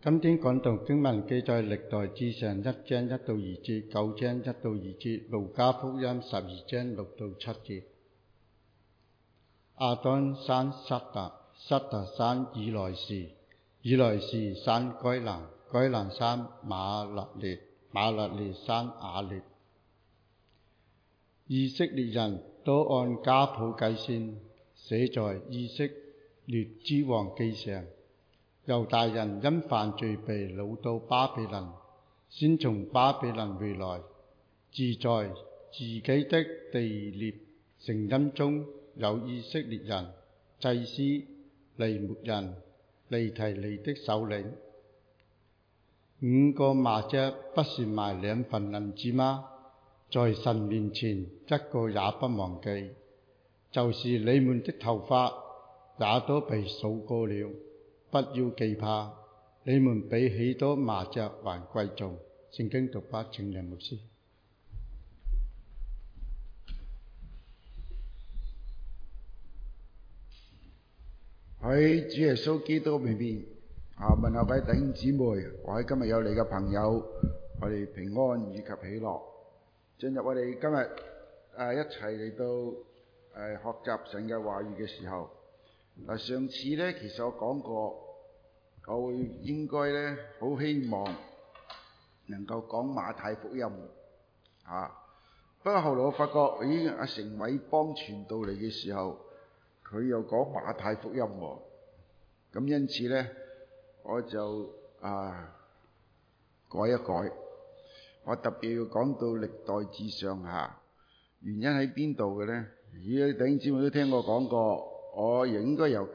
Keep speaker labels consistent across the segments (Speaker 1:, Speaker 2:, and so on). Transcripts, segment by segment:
Speaker 1: 今天講道經文記載歷代志上1章1到2節、9章1到2節、路加福音12章6到7節。亞當生塞特，塞特生以來士，以來士生該蘭，該蘭生馬勒列，馬勒列生雅列。以色列人都按家譜計算，寫在以色列諸王記上。猶大人因犯罪被擄到巴比倫，先從巴比倫回來，住在自己的地業城邑中，有以色列人、祭司、利未人、尼提利的首領。5個麻雀不是賣2分銀子嗎？在神面前一個也不忘記，就是你們的頭髮也都被數過了。不要懼怕，你們比許多麻雀還貴重。聖經讀畢，請梁牧師。
Speaker 2: 喺主耶穌基督裏邊問候各位弟兄姊妹，我喺今日有你嘅朋友，我哋平安以及喜樂。進入我哋今日一齊嚟到學習神嘅話語嘅時候，上次呢，其實我講過，我會應該呢好希望能夠講馬太福音不過後來我發覺，阿成偉邦傳道嚟嘅時候，佢又講馬太福音喎，咁因此呢，我就改一改，我特別要講到歷代志上下，原因喺邊度嘅呢？弟兄姊妹都聽我講過，我應該由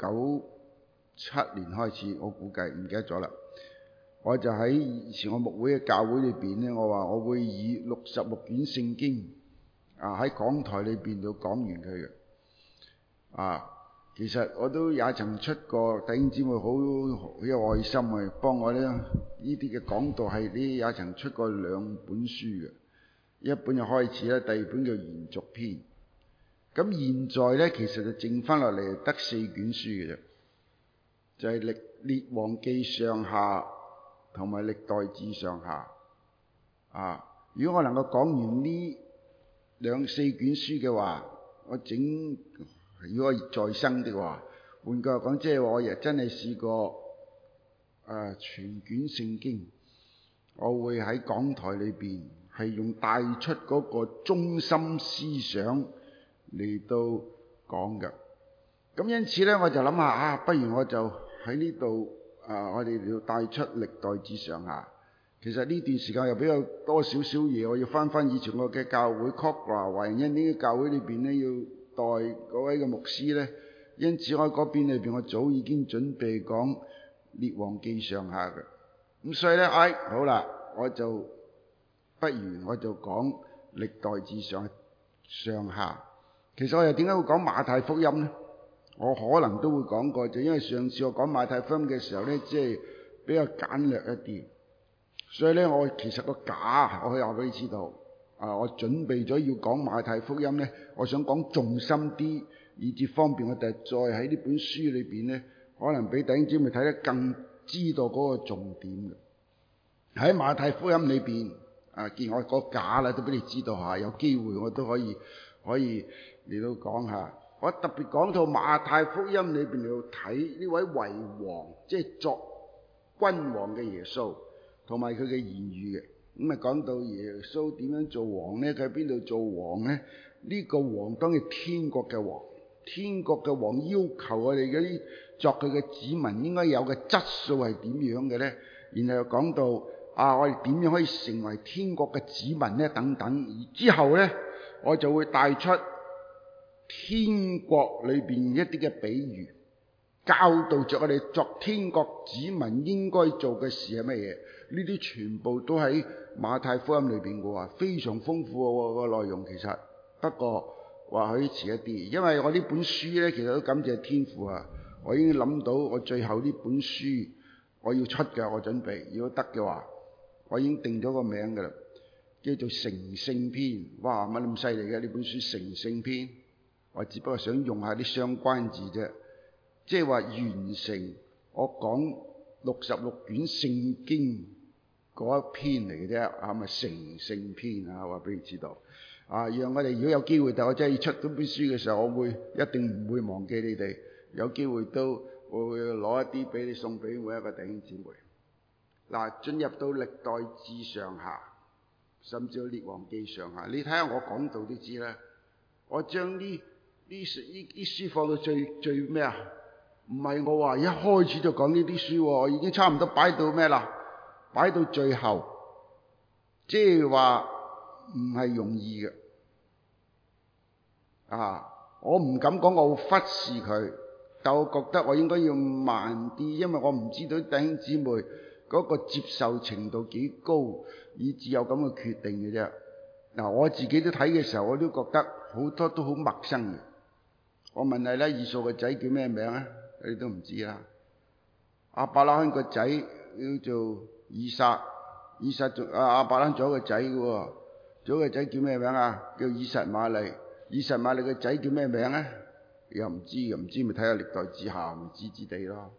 Speaker 2: 97年開始，我估計唔記得咗啦。我就喺以前我牧會嘅教會裏邊呢，我話我會以66卷聖經喺講台裏邊度講完佢嘅。其實我都也曾出過，弟兄姊妹好有愛心啊，幫我呢啲嘅講道係呢也曾出過2本書嘅，一本就開始啦，第二本叫延續篇。咁現在呢，其實就剩翻落嚟得4卷書嘅啫，就係列王記上下同埋歷代志上下。如果我能夠講完呢4卷書嘅話，如果我再生的話，換句話講，即係我亦真係試過全卷聖經，我會喺講台裏邊係用帶出嗰個中心思想嚟到講嘅。咁因此呢，我就諗下不如我就喺呢度我哋要帶出歷代志上下。其實呢段時間又比較多少少嘢，我要翻以前我嘅教會 Cobra 華人恩呢個教會裏邊呢，要代嗰位嘅牧師呢。因此我喺嗰邊裏邊，我早已經準備講列王記上下嘅。咁所以呢，好啦，不如我就講歷代志上下。其實我又點解會講馬太福音呢？我可能都會講過，就因為上次我講馬太福音嘅時候呢，即係比較簡略一啲，所以呢，我其實個架我可以話俾你知道，我準備咗要講馬太福音呢，我想講重心啲，以至方便我哋再喺呢本書裏邊呢，可能俾弟兄姊妹睇得更知道嗰個重點嘅。喺馬太福音裏邊見我個架啦，都俾你知道下，有機會我都可以嚟到講下。我特別講到馬太福音裏邊嚟到睇呢位為王，即係作君王嘅耶穌，同埋佢嘅言語嘅。咁講到耶穌點樣做王呢？佢喺邊度做王呢？呢個王當然天國嘅王，天國嘅王要求我哋嗰啲作佢嘅子民應該有嘅質素係點樣嘅呢？然後又講到我哋點樣可以成為天國嘅子民呢？等等。而之後呢，我就會帶出天國裏邊一啲嘅比喻，教導着我哋作天國子民應該做嘅事係乜嘢。呢啲全部都喺馬太福音裏邊嘅話，非常豐富個內容。其實不過或許遲一啲，因為我呢本書呢，其實都感謝天父我已經諗到我最後呢本書我要出嘅，我準備如果得嘅話，我已經定咗個名㗎啦，叫做成聖篇。哇，乜咁犀利嘅呢本書成聖篇？我只不過想用下啲相關字啫，即係話完成我講 66卷聖經嗰一篇嚟嘅啫，係咪成聖篇啊？話俾你知道啊！讓我哋如果有機會，但我真係要出嗰本書嘅時候，我一定唔會忘記你哋。有機會都我會攞一啲俾你送俾每一個弟兄姊妹。嗱，進入到歷代志上下，甚至到列王記上下，你睇下我講到都知啦。我將呢書放到最咩啊？唔係我話一開始就講呢啲書，我已經差唔多擺到咩啦？擺到最後，即係話唔係容易嘅。我唔敢講我會忽視佢，但我覺得我應該要慢啲，因為我唔知道弟兄姊妹嗰個接受程度幾高，以至有咁嘅決定嘅啫。嗱，我自己都睇嘅時候，我都覺得好多都好陌生嘅。我問你咧，以掃個仔叫咩名啊？你都唔知啦。亞伯拉罕個仔叫做以撒，亞伯拉罕仲有個仔嘅喎，仲有個仔叫咩名啊？叫以實瑪利。以實瑪利個仔叫咩名啊？又唔知咪睇下歷代志下咪知地咯。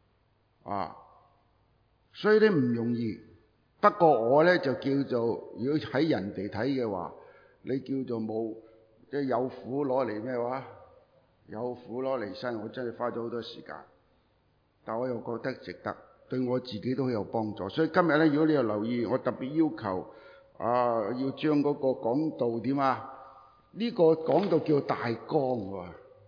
Speaker 2: 所以咧唔容易。不過我咧就叫做，如果喺人哋睇嘅話，你叫做冇即係有苦攞嚟咩話？有苦攞嚟辛，我真係花咗好多時間，但我又覺得值得，對我自己都好有幫助。所以今日咧，如果你有留意，我特別要求要將嗰個講道點啊？呢個講道叫大綱喎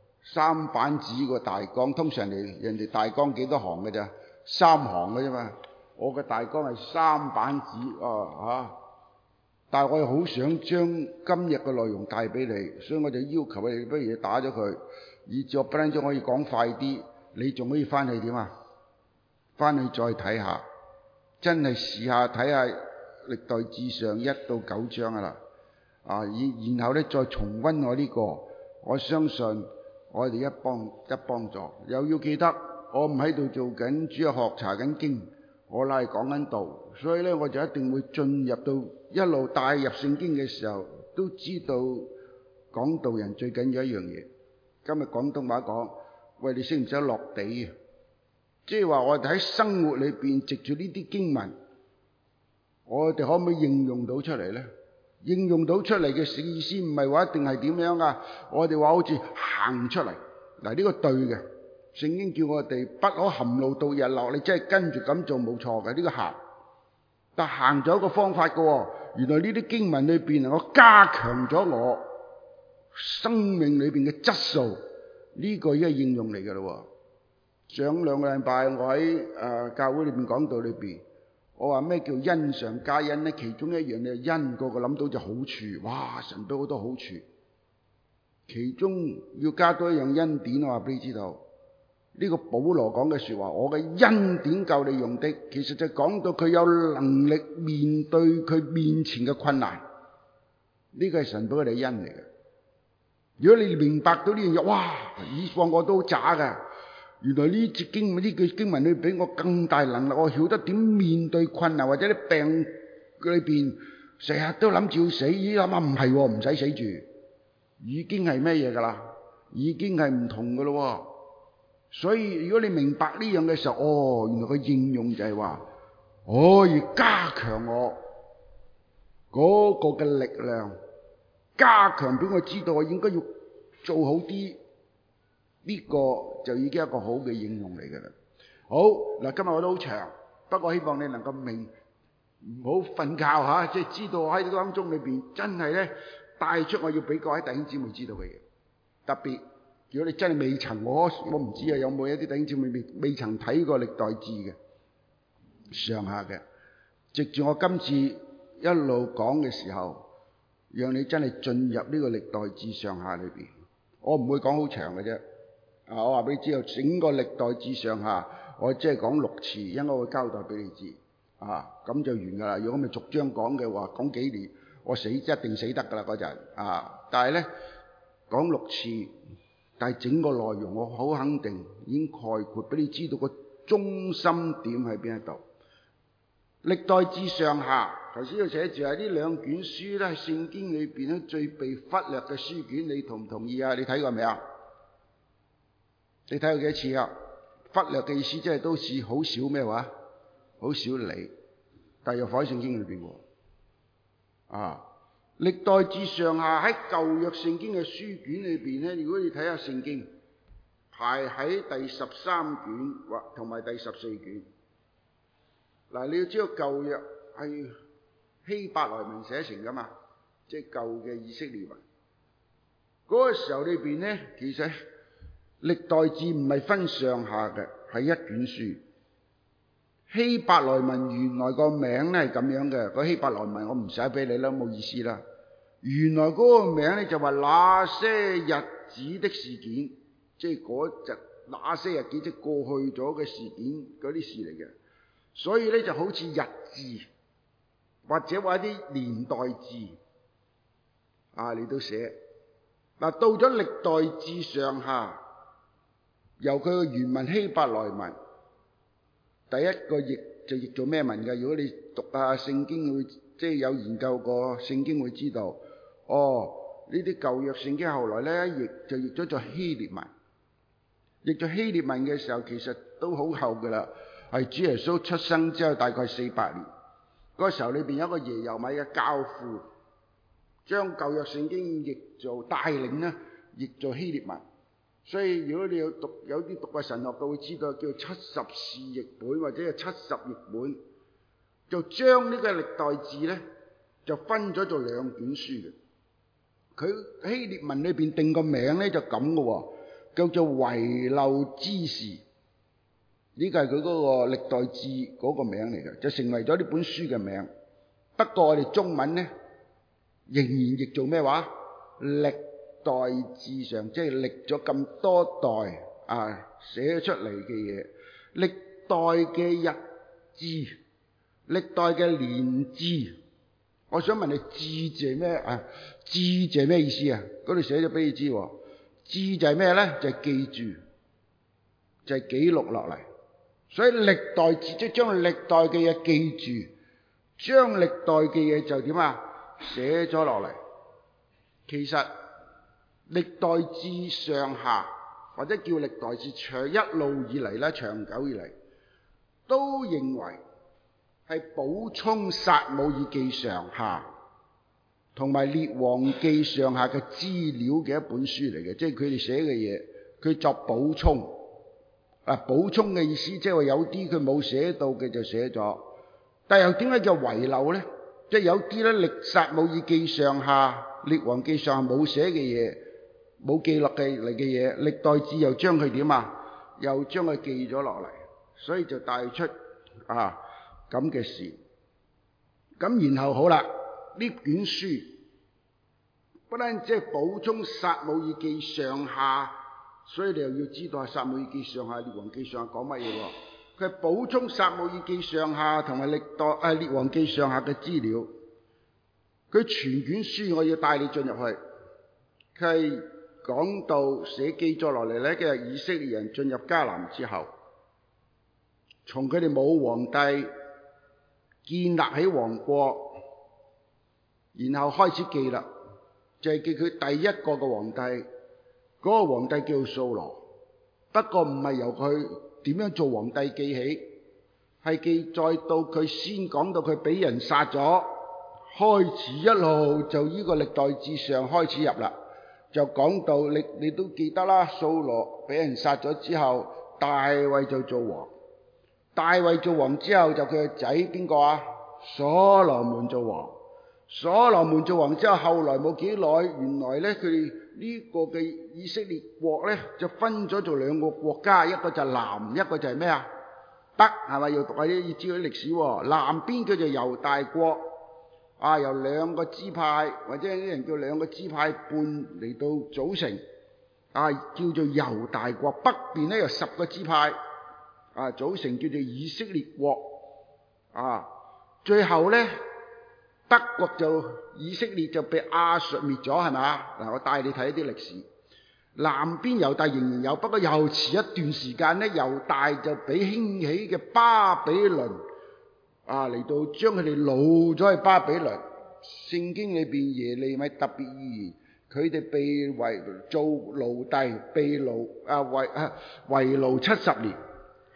Speaker 2: ，3版紙個大綱。通常人哋大綱幾多行嘅咋？3行嘅啫嘛。我嘅大綱係3版紙但係我又好想將今日嘅內容帶俾你，所以我就要求你不如打咗佢，以至我不單止可以講快啲，你仲可以翻去點啊？翻去再睇下，真係試下睇下歷代志上1到9章啦。然後咧再重溫我呢個，我相信我哋一幫助。又要記得，我唔喺度做緊主日學查緊經，我係講緊道，所以咧我就一定會進入到一路帶入聖經嘅時候，都知道講道人最緊要一樣嘢。今日廣東話講，喂，你識唔識得落地啊？即係話我哋喺生活裏邊藉住呢啲經文，我哋可唔可以應用到出嚟咧？應用到出嚟嘅意思唔係話一定係點樣啊？我哋話好似行出嚟，嗱，呢個對嘅。聖經叫我哋不可含怒到日落，你真係跟住咁做冇錯嘅，呢個行。但行咗一個方法嘅，原來呢啲經文裏邊我加強咗我生命裏邊嘅質素，呢個已經係應用嚟嘅咯。上2個禮拜我喺教會裏邊講道裏邊，我話咩叫恩上加恩咧？其中一樣咧，恩個個諗到就好處，哇！神俾好多好處，其中要加多一樣恩典，我話俾你知道。呢個保羅講嘅說話，我嘅恩典夠你用的，其實就講到佢有能力面對佢面前嘅困難，呢個係神俾我哋恩嚟嘅。如果你明白到呢樣嘢，哇！以往我都好渣㗎，原來呢句經文裏俾我更大能力，我曉得點面對困難，或者啲病裏邊成日都諗住要死，依諗下唔係，唔使死住，已經係咩嘢噶啦？已經係唔同噶咯。所以如果你明白呢樣嘅時候，原來個應用就係話，我要加強我嗰個嘅力量，加強俾我知道我應該要做好啲，呢個就已經係一個好嘅應用嚟嘅啦。好嗱，今日我都好長，不過希望你能夠明，唔好瞓覺吓，即係知道我喺當中裏邊真係咧帶出我要俾各位弟兄姊妹知道嘅嘢，特別。如果你真係未曾，我唔知啊，有冇一啲弟兄姊妹未曾睇過歷代志嘅上下嘅，藉住我今次一路講嘅時候，讓你真係進入呢個歷代志上下裏邊。我唔會講好長嘅啫，我話俾你知道，整個歷代志上下，我只係講6次，應該會交代俾你知，咁就完噶啦。如果咪逐章講嘅話，講幾年，我一定死得噶啦嗰陣，但係咧講6次。但係整個內容我好肯定已經概括俾你知道個中心點喺邊一度。歷代志上下頭先要寫住係呢2卷書咧，係聖經裏邊咧最被忽略嘅書卷，你同唔同意啊？你睇過未啊？你睇過幾多次啊？ 忽略嘅意思，即係都似好少咩話，好少理，但係又放喺聖經裏邊喎。歷代志上下喺舊約聖經嘅書卷裏邊咧，如果你睇下聖經，排喺第13卷或同埋第14卷。嗱，你要知道舊約係希伯來文寫成噶嘛，即係舊嘅以色列文。嗰個時候裏邊咧，其實歷代志唔係分上下嘅，係一卷書。希伯來文原來個名咧係咁樣嘅，個希伯來文我唔寫俾你啦，冇意思啦。原來嗰個名咧就話那些日子的事件，即係嗰日那些日子即係過去咗嘅事件嗰啲事嚟嘅，所以咧就好似日誌或者話一啲年代誌你都寫。嗱，到咗歷代志上下，由佢嘅原文希伯來文，第一個譯就譯做咩文嘅？如果你讀下聖經會，即係有研究過聖經會知道，呢啲舊約聖經後來咧譯就譯咗做希臘文。譯做希臘文嘅時候，其實都好後噶啦，係主耶穌出生之後大概400年。嗰時候裏邊有一個耶柔米嘅教父，將舊約聖經譯做帶領咧，譯做希臘文。所以如果你有啲讀過神學嘅會知道，叫70士譯本或者係70譯本，就將呢個歷代志咧就分咗做2卷書嘅。佢希臘文裏邊定個名咧就咁嘅喎，叫做遺漏之事。呢個係佢嗰個歷代志嗰個名嚟嘅，就成為咗呢本書嘅名。不過我哋中文咧仍然譯做咩話？歷代志上，即係歷咗咁多代寫出嚟嘅嘢，歷代嘅日誌，歷代嘅年誌。我想問你誌字係咩誌字係咩意思啊？嗰度寫咗俾你知喎。誌就係咩咧？就係記住，就係記錄落嚟。所以歷代志即係將歷代嘅嘢記住，將歷代嘅嘢就點寫咗落嚟。其實歷代志上下或者叫歷代志長一路以嚟咧，長久以嚟都認為係補充撒母耳記上下同埋列王記上下嘅資料嘅一本書嚟嘅，即係佢哋寫嘅嘢，佢作補充。補充嘅意思即係話有啲佢冇寫到嘅就寫咗，但係又點解叫遺漏咧？即係有啲咧撒母耳記上下、列王記上下冇寫嘅嘢，冇記錄嘅嚟嘅嘢，歷代志又將佢點又將佢記咗落嚟，所以就帶出咁嘅事。咁然後好啦，呢卷書不單止係補充撒母耳記上下，所以你又要知道撒母耳記上下、列王記上下講乜嘢喎？佢係補充撒母耳記上下同埋列王記上下嘅資料。佢全卷書我要帶你進入去，佢係講到寫記載落嚟咧，嘅以色列人進入迦南之後，從佢哋冇皇帝建立起王國，然後開始記啦，就係記佢第一個嘅皇帝。嗰個皇帝叫掃羅，不過唔係由佢點樣做皇帝記起，係記載到佢先講到佢俾人殺咗，開始一路就呢個歷代志上開始入啦，就講到你都記得啦，掃羅俾人殺咗之後，大衛就做王，大衛做王之後就佢個仔邊個所羅門做王，所羅門做王之後，後來冇幾耐，原來咧佢哋呢個嘅以色列國咧就分咗做2個國家，一個就南，一個就係咩北，係咪？要讀下啲要知道啲歷史喎。南邊叫做猶大國，由2個支派或者啲人叫2個支派半嚟到組成，叫做猶大國。北邊咧有10個支派，組成叫做以色列國。最後咧德國就以色列就被亞述滅咗，係咪？嗱，我帶你睇一啲歷史。南邊猶大仍然有，不過又遲一段時間咧，猶大就俾興起嘅巴比倫嚟到將佢哋擄咗去巴比倫。聖經裏邊耶利米特別預言，佢哋被做奴隸，被為奴70年。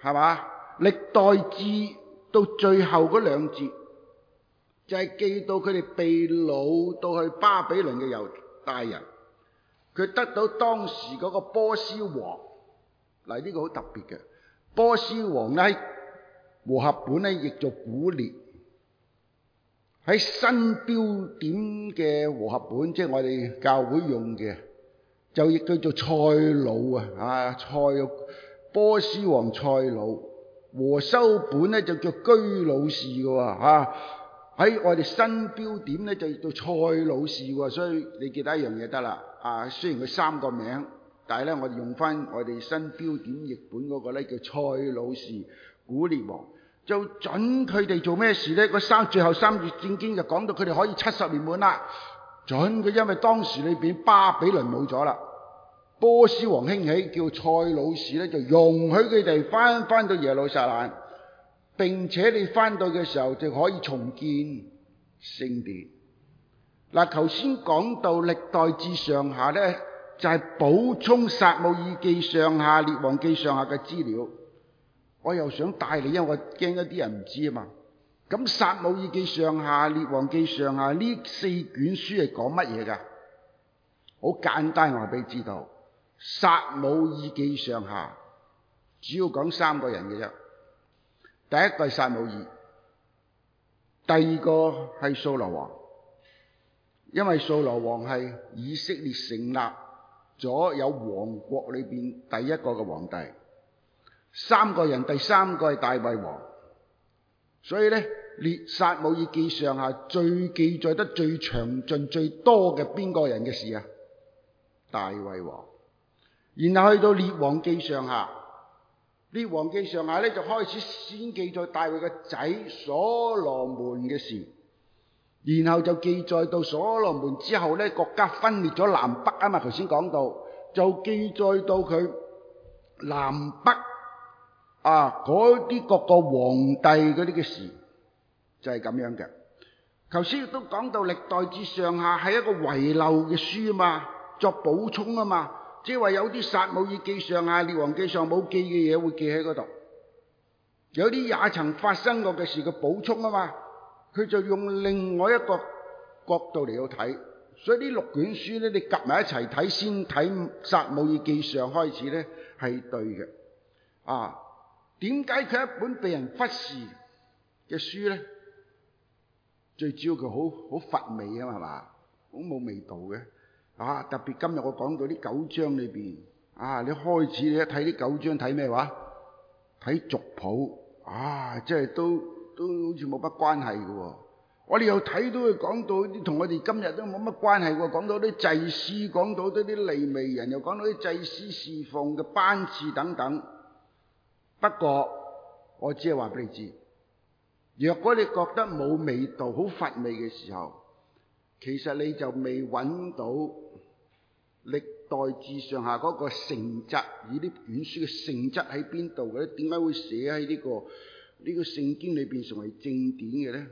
Speaker 2: 係嘛？歷代志到最後嗰兩節就係記到佢哋被擄到去巴比倫嘅猶大人，佢得到當時嗰個波斯王。嗱，呢個好特別嘅波斯王咧，和合本咧譯做古列。喺新標點嘅和合本，即係我哋教會用嘅，就譯叫做塞魯啊，波斯王塞魯。和修本咧就叫居魯士嘅喎，喺我哋新標點咧就叫塞魯士喎。所以你記得一樣嘢得啦，雖然佢三個名，但係咧我哋用翻我哋新標點譯本嗰個咧叫塞魯士古列王。就準佢哋做咩事呢？最後三節聖經就講到佢哋可以70年滿啦。準佢，因為當時裏邊巴比倫冇咗啦，波斯王興起，叫塞魯士咧就容許佢哋翻到耶路撒冷，並且你翻到嘅時候就可以重建聖殿。嗱，頭先講到歷代志上下呢，就係補充撒母耳記上下、列王記上下嘅資料。我又想帶你，因為我驚一啲人唔知啊嘛。咁撒母耳記上下、列王記上下呢4卷書係講乜嘢噶？好簡單，我話俾你知道。撒母耳記上下主要講3個人嘅啫。第一個係撒母耳，第二個係掃羅王，因為掃羅王係以色列成立咗有王國裏邊第一個嘅皇帝。3個人，第三個係大衛王，所以呢，撒母耳記上下最記載得最詳盡、最多嘅邊個人嘅事啊？大衛王。然後去到列王記上下，列王記上下呢，就開始先記載大衛嘅仔所羅門嘅事，然後就記載到所羅門之後呢，國家分裂咗南北啊嘛，頭先講到就記載到佢南北嗰啲各個皇帝嗰啲嘅事，就係咁樣嘅。頭先亦都講到歷代志上下係一個遺漏嘅書啊嘛，作補充啊嘛，即係話有啲撒母耳記上下、列王記上冇記嘅嘢會記喺嗰度，有啲也曾發生過嘅事嘅補充啊嘛，佢就用另外一個角度嚟到睇。所以呢6卷書咧，你夾埋一齊睇，先睇撒母耳記上開始咧係對嘅。點解佢一本被人忽視嘅書呢？最主要佢好乏味啊嘛，好冇味道嘅。特別今日我講到呢9章裏邊，你開始你一睇呢9章睇咩話？睇族譜，即係都好似冇乜關係嘅喎。我哋又睇到佢講到啲同我哋今日都冇乜關係喎，講到啲祭司，講到啲利未人，又講到啲祭司侍奉嘅班次等等。不過我只係話俾你知，若果你覺得冇味道、好乏味嘅時候，其實你就未揾到歷代志上下嗰個性質，而呢卷書嘅性質喺邊度嘅咧？點解會寫喺呢個聖經裏邊成為正典嘅咧？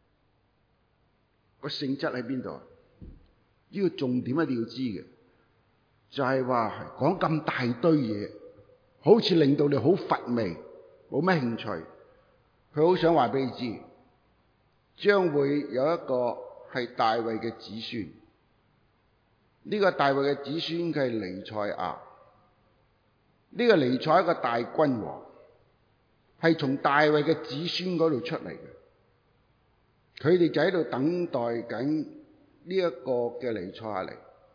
Speaker 2: 個性質喺邊度？呢個重點一定要知嘅，就係話講咁大堆嘢，好似令到你好乏味，冇乜興趣。佢好想話俾你知，將會有一個係大衛嘅子孫。呢個大衛嘅子孫佢係彌賽亞。呢個彌賽亞一個大君王，係從大衛嘅子孫嗰度出嚟嘅。佢哋就喺度等待緊呢一個嘅彌賽亞嚟，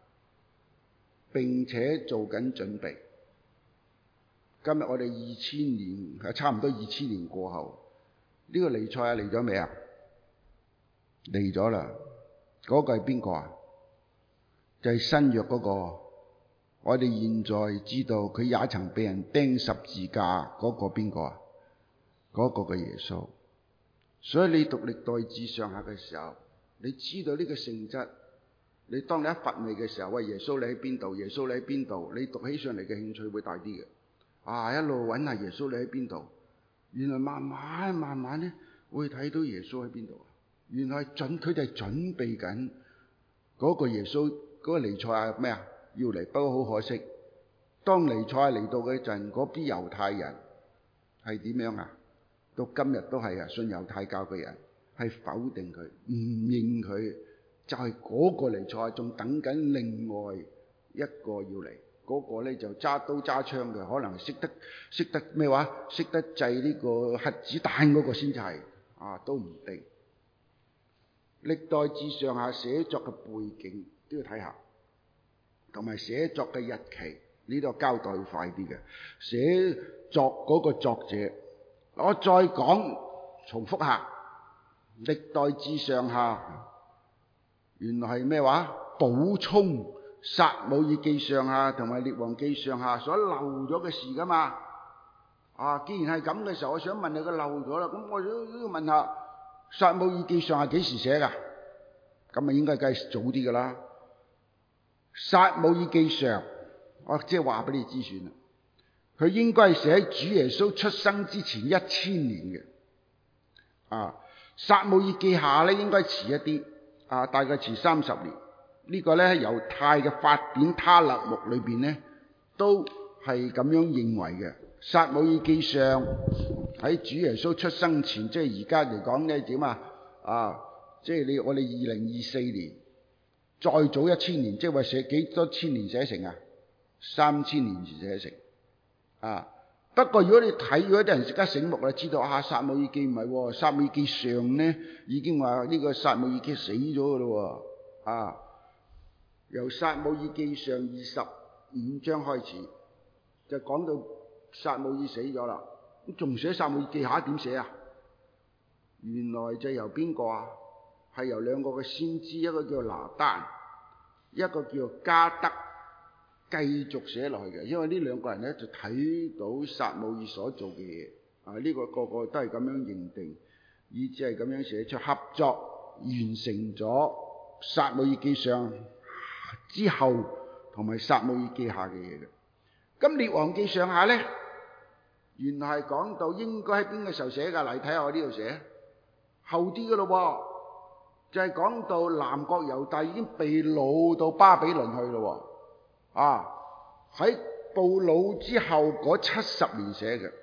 Speaker 2: 並且做緊準備。今日我哋2000年，差唔多2000年過後，呢個彌賽亞嚟咗未啊？嚟咗啦。嗰個係邊個啊？就係新約嗰個。我哋現在知道佢也曾被人釘十字架嗰個邊個啊？嗰個嘅耶穌。所以你讀歷代志上下嘅時候，你知道呢個性質。你當你一乏味嘅時候，喂，耶穌你喺邊度？耶穌你喺邊度？你讀起上嚟嘅興趣會大啲嘅。一路揾下耶穌你喺邊度？原來慢慢咧會睇到耶穌喺邊度。原來佢哋係準備緊嗰個耶穌，嗰個彌賽亞咩啊？要嚟。不過好可惜，當彌賽亞嚟到嗰陣，嗰啲猶太人係點樣啊？到今日都係啊，信猶太教嘅人係否定佢，唔認佢，就係嗰個彌賽亞，仲等緊另外一個要嚟。嗰個咧就揸刀揸槍嘅，可能識得咩話？識得製呢個核子彈嗰個先至係啊，都唔定。歷代志上下寫作嘅背景都要睇下，同埋寫作嘅日期呢度交代要快啲嘅。寫作嗰個作者，我再講重複下，歷代志上下原來係咩話？補充撒母耳記上下同埋列王記上下所漏咗嘅事噶嘛。啊，既然係咁嘅時候，我想問你，佢漏咗啦，咁我都要問下撒母耳記上下幾時寫噶？咁啊應該梗係早啲噶啦。撒母耳記上，我即係話俾你知算啦，佢應該係寫喺主耶穌出生之前1000年嘅。啊，撒母耳記下咧應該遲一啲，啊，大概遲30年。呢個咧猶太嘅法典他勒木裏邊咧都係咁樣認為嘅。撒母耳記上喺主耶穌出生前，即係而家嚟講咧點啊？啊，即係我哋2024年再早1000年，即係話寫幾多千年寫成啊？3000年前寫成啊。不過如果你睇咗啲人識得醒目啦，知道啊，撒母耳記唔係喎，撒母耳記上咧已經話呢個撒母耳記死咗噶咯喎。啊，由撒母耳記上25章開始就講到撒母耳死咗啦，咁仲寫撒母耳記下點寫啊？原來就由邊個啊？係由兩個嘅先知，一個叫拿單，一個叫加德，繼續寫落去嘅。因為呢兩個人咧就睇到撒母耳所做嘅嘢，啊，呢個個個都係咁樣認定，以至係咁樣寫出合作完成咗撒母耳記上之後同埋撒母耳記下嘅嘢嘅。咁列王記上下咧，原來係講到應該喺邊個時候寫㗎？嚟睇下我呢度寫後啲㗎咯喎。就係講到南國猶大已經被擄到巴比倫去咯喎。啊，喺布擄之後嗰70年寫嘅。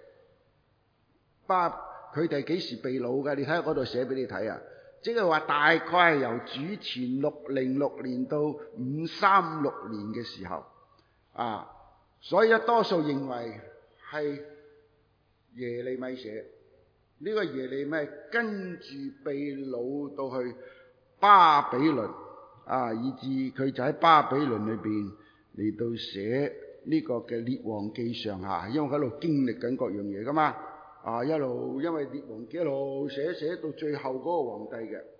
Speaker 2: 佢哋幾時被擄嘅？你睇下嗰度寫俾你睇啊！即係話大概係由主前606年到536年嘅時候啊，所以多數認為係耶利米寫。呢個耶利米跟住被擄到去巴比倫啊，以至佢就喺巴比倫裏邊嚟到寫呢個嘅列王記上下，因為佢喺度經歷緊各樣嘢噶嘛。啊，一路因為列王記一路寫到最後嗰個皇帝嘅。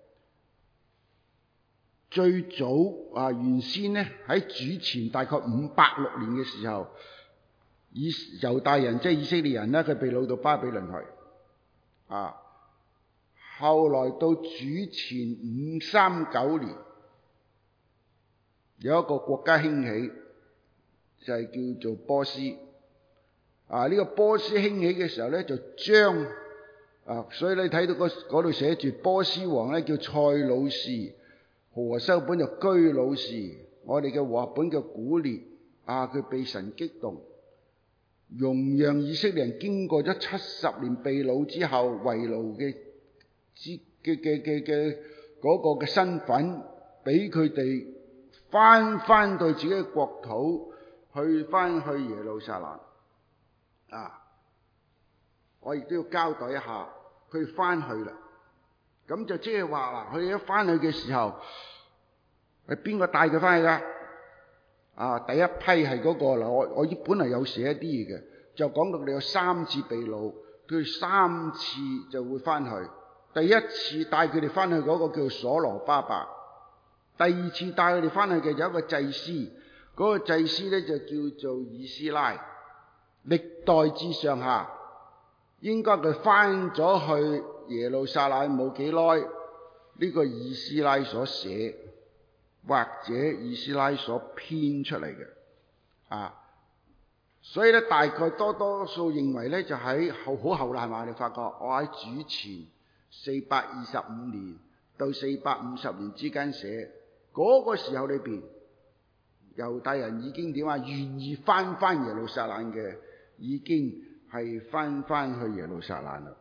Speaker 2: 最早啊，原先呢喺主前大概506年嘅時候，猶大人即係以色列人呢，佢被擄到巴比倫去。啊，後來到主前539年，有一個國家興起，就係叫做波斯。啊，呢個波斯興起嘅時候咧，就將所以你睇到嗰度寫住波斯王咧叫塞魯士，和修本就居魯士，我哋嘅和合本叫古列。啊，佢被神激動，容讓以色列人經過咗70年被擄之後為奴嘅嗰個嘅身份，俾佢哋翻到自己嘅國土，翻去耶路撒冷。啊，我亦都要交代一下，佢翻去啦。咁就即係話啦，佢哋一翻去嘅時候，係邊個帶佢翻去噶？啊，第一批係嗰個嗱，我本嚟有寫一啲嘢嘅，就講到你有3次被擄，佢3次就會翻去。第一次帶佢哋翻去嗰個叫所羅巴伯，第二次帶佢哋翻去嘅有一個祭司，嗰個祭司咧就叫做以斯拉。歷代志上下，應該佢翻咗去耶路撒冷冇幾耐，呢個以斯拉所寫，或者以斯拉所編出嚟嘅。啊，所以咧大概多數認為咧就喺好後啦，係嘛？你發覺我喺主前425年到450年之間寫，嗰個時候裏邊，猶大人已經點啊？願意翻耶路撒冷嘅，已經係翻去耶路撒冷啦。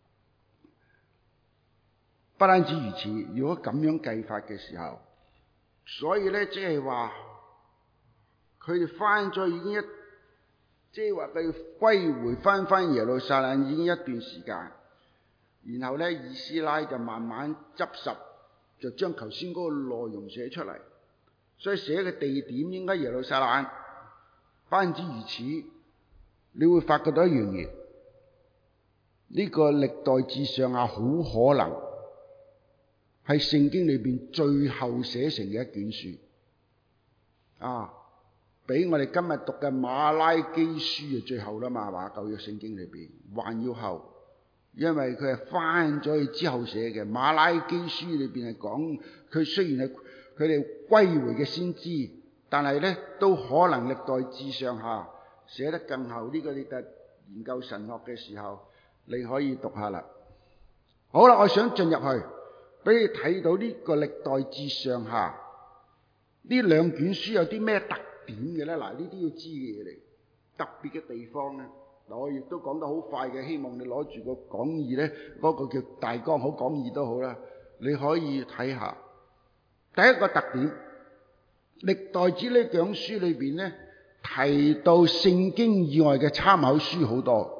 Speaker 2: 不單止如此，如果咁樣計法嘅時候，所以咧即係話佢哋翻咗已經即係話佢歸回翻耶路撒冷已經一段時間，然後咧以斯拉就慢慢執拾，就將頭先嗰個內容寫出嚟，所以寫嘅地點應該耶路撒冷。不單止如此，你會發覺到一樣嘢，呢個歷代志上下好可能係聖經裏邊最後寫成嘅一卷書啊！比我哋今日讀嘅馬拉基書就最後啦嘛，係嘛？舊約聖經裏邊還要後，因為佢係翻咗去之後寫嘅。馬拉基書裏邊係講佢雖然係佢哋歸回嘅先知，但係咧都可能歷代志上下寫得更後。呢個你得研究神學嘅時候，你可以讀下啦。好啦，我想進入去俾你睇到呢個歷代志上下呢兩卷書有啲咩特點嘅咧？嗱，呢啲要知嘅嘢嚟，特別嘅地方咧。嗱，我亦都講得好快嘅，希望你攞住個講義咧，嗰個叫大綱好講義都好啦，你可以睇下。第一個特點，歷代志呢卷書裏邊咧提到聖經以外嘅參考書好多。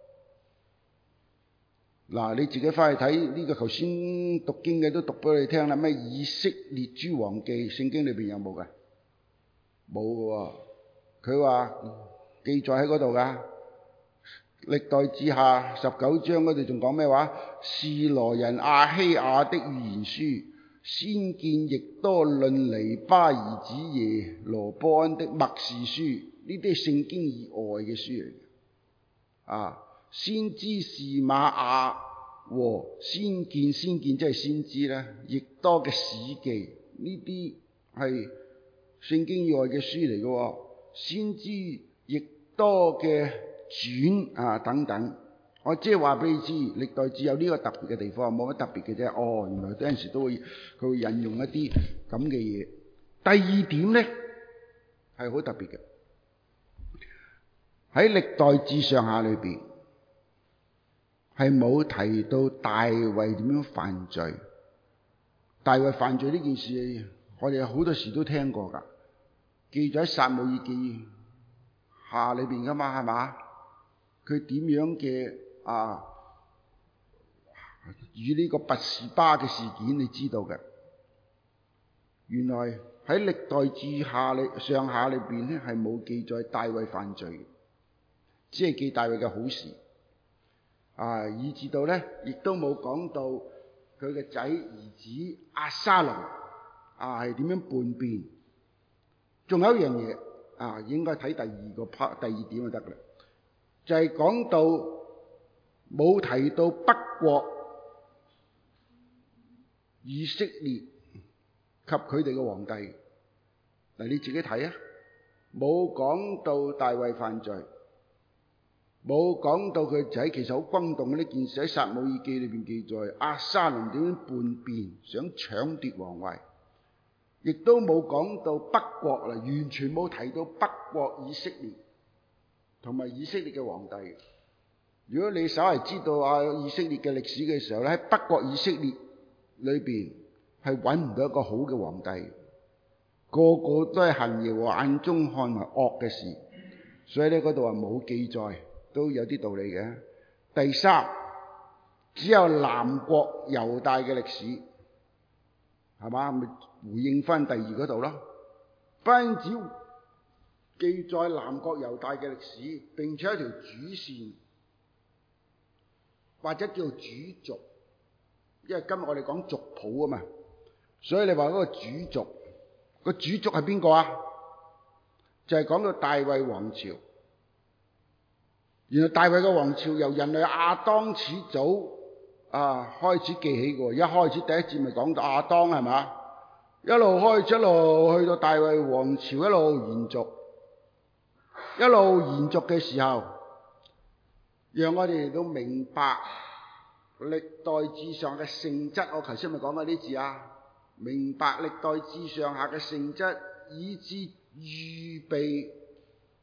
Speaker 2: 嗱，你自己翻去睇呢個頭先讀經嘅都讀俾你聽啦。咩以色列諸王記，聖經裏邊有冇㗎？冇嘅喎。佢話記載喺嗰度㗎。歷代志下19章嗰度仲講咩話？示羅人亞希亞的預言書，先見亦多論尼巴兒子耶羅波安的默示書，呢啲係聖經以外嘅書嚟嘅。啊，先知示瑪雅和先見即係先知啦，亦多嘅史記，呢啲係聖經以外嘅書嚟嘅。先知亦多嘅傳啊等等，我即係話俾你知，歷代志有呢個特別嘅地方，冇乜特別嘅啫。哦，原來有陣時都會佢會引用一啲咁嘅嘢。第二點咧係好特別嘅，喺歷代志上下裏邊係冇提到大衛點樣犯罪。大衛犯罪呢件事，我哋好多時都聽過㗎，記咗喺撒母耳記下裏邊㗎嘛，係嘛？佢點樣嘅與呢個拔示巴嘅事件，你知道嘅。原來喺歷代志上下裏邊咧，係冇記載大衛犯罪，只係記大衛嘅好事。以至到咧，亦都冇講到佢嘅仔兒子押沙龍係點樣叛變。仲有一樣嘢應該睇第二點就得㗎啦。就係講到冇提到北國以色列及佢哋嘅皇帝。嗱，你自己睇啊，冇講到大衛犯罪，冇講到佢仔其實好轟動嘅呢件事。喺撒母耳記裏邊記載押沙龍點樣叛變，想搶奪皇位，亦都冇講到北國啦，完全冇提到北國以色列同埋以色列嘅皇帝。如果你稍為知道以色列嘅歷史嘅時候咧，喺北國以色列裏邊係揾唔到一個好嘅皇帝，個個都係行耶和華眼中看為惡嘅事，所以咧嗰度話冇記載都有啲道理嘅。第三，只有南國猶大嘅歷史，係嘛？咪回應翻第二嗰度咯。不單止記載南國猶大嘅歷史，並且一條主線，或者叫做主軸，因為今日我哋講族譜啊嘛，所以你話嗰個主軸，個主軸係邊個啊？就係講到大衛王朝。原來大衛嘅王朝由人類亞當始祖開始記起嘅。一開始第一節咪講到亞當係嘛，一路開始一路去到大衛王朝，一路延續。一路延續嘅時候，讓我哋都明白歷代志上嘅性質。我頭先咪講過啲字明白歷代志上下嘅性質，以致預備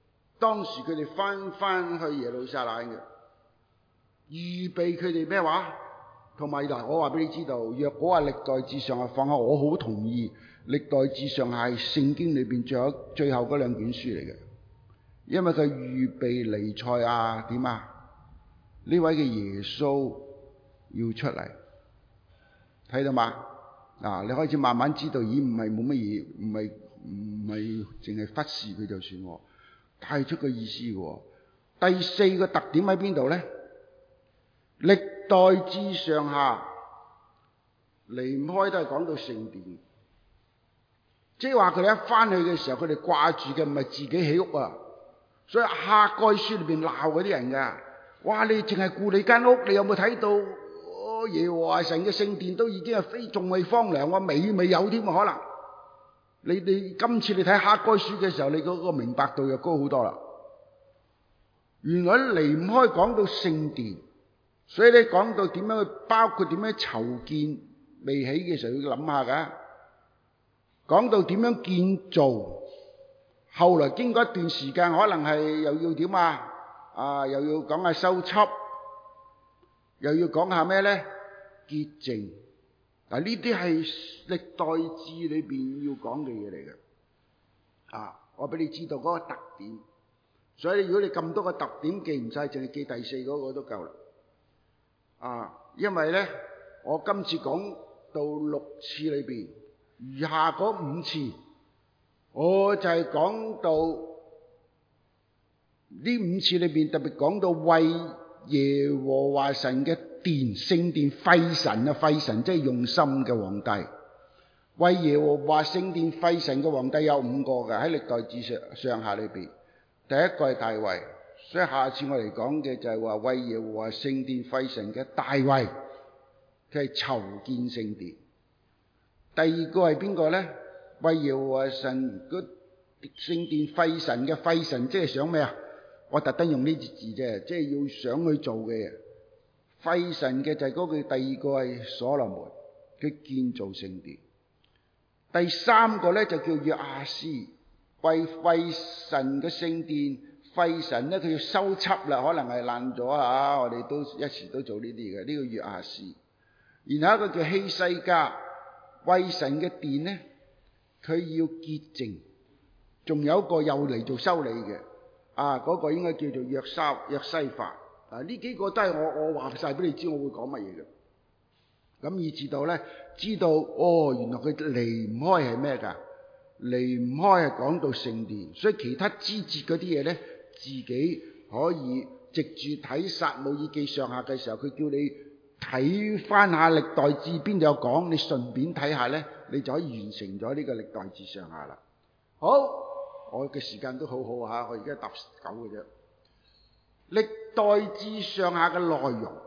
Speaker 2: 當時佢哋翻去耶路撒冷嘅，預備佢哋咩話？同埋嗱，我話俾你知道，若果話歷代志上係放下，我好同意，歷代志上係聖經裏邊最後嗰兩卷書嚟嘅，因為佢預備彌賽亞點啊？呢位嘅耶穌要出嚟，睇到嘛？你開始慢慢知道，咦，唔係冇乜嘢，唔係淨係忽視佢就算，帶出個意思嘅。第四個特點喺邊度咧？歷代志上下離唔開都係講到聖殿，即係話佢哋一翻去嘅時候，佢哋掛住嘅唔係自己起屋啊，所以哈該書裏邊鬧嗰啲人噶，哇！你淨係顧你間屋，你有冇睇到耶和華神嘅聖殿都已經係非仲未荒涼，未有添可能。你今次你睇哈該書嘅時候，你嗰個明白度又高好多啦。原來離唔開講到聖殿，所以你講到點樣去，包括點樣籌建未起嘅時候要諗下噶。講到點樣建造，後來經過一段時間，可能係又要點啊？又要講下修葺，又要講下咩咧？潔淨。嗱，呢啲係歷代志裏邊要講嘅嘢嚟嘅。我俾你知道嗰個特點。所以如果你咁多個特點記唔晒，淨係記第四嗰個都夠啦。因為咧，我今次講到6次裏邊，餘下嗰5次，我就係講到呢5次裏邊，特別講到為耶和華神嘅殿聖殿費神即係用心嘅皇帝。為耶和華聖殿費神嘅皇帝有5個嘅，喺歷代志上下裏邊。第一個係大衛，所以下次我嚟講嘅就係話為耶和華聖殿費神嘅大衛，佢係籌建聖殿。第二個係邊個咧？為耶和華神個聖殿費神嘅費神，即係想咩啊？我特登用呢字啫，即係要想去做嘅嘢。費神嘅就係嗰句。第二個係所羅門，佢建造聖殿。第三個咧就叫約阿斯。為費神嘅聖殿費神咧，佢要修葺啦，可能係爛咗啊！我哋都一時都做呢啲嘅，呢個約阿斯。然後一個叫希西家，為神嘅殿咧，佢要潔淨。仲有一個又嚟做修理嘅，嗰個應該叫做約西法。呢幾個都係我話晒俾你知，我會講乜嘢嘅。咁以至到咧，知道原來佢離唔開係咩㗎？離唔開係講到聖殿，所以其他枝節嗰啲嘢咧，自己可以藉住睇撒母耳記上下嘅時候，佢叫你睇翻下歷代志邊度有講，你順便睇下咧，你就可以完成咗呢個歷代志上下啦。好，我嘅時間都好好嚇，我而家搭9嘅啫。歷代志上下嘅內容，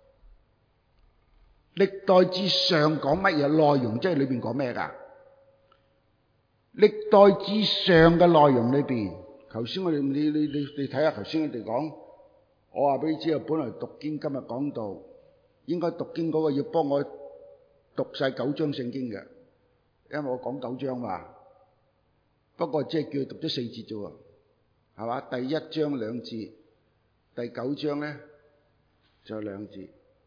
Speaker 2: 歷代志上講乜嘢內容？即係裏邊講咩㗎？歷代志上嘅內容裏邊，頭先我哋你睇下，頭先我哋講，我話俾你知啊，本來讀經今日講到，應該讀經嗰個要幫我讀晒9章聖經嘅，因為我講9章嘛。不過即係叫佢讀咗4節啫喎，係嘛？第1章2節，第9章咧就2節。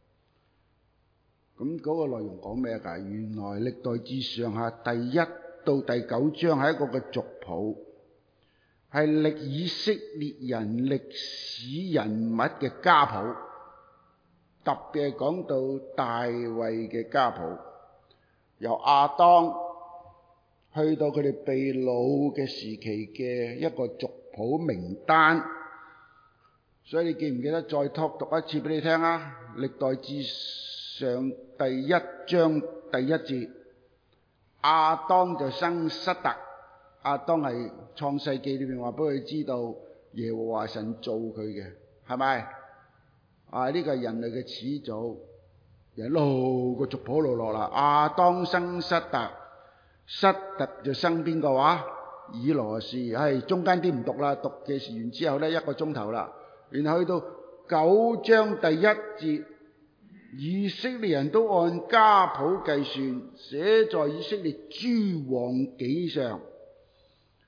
Speaker 2: 咁嗰個內容講咩㗎？原來歷代志上下第1到第9章係一個嘅族譜，係歷以色列人歷史人物嘅家譜，特別係講到大衛嘅家譜，由亞當去到佢哋被擄嘅時期嘅一個族譜名單。所以你記唔記得再讀一次俾你聽啊？歷代志上第1章第1節。亞當就生失特，亞當係創世記裏面話俾佢知道耶和華神造佢嘅，係咪？呢個係人類嘅始祖，一路個族譜路落啦。亞當生失特，失特就生邊個話？以羅士，中間啲唔讀啦，讀嘅時完之後咧1個鐘頭啦，然後去到9章第1節。以色列人都按家譜計算，寫在以色列諸王紀上。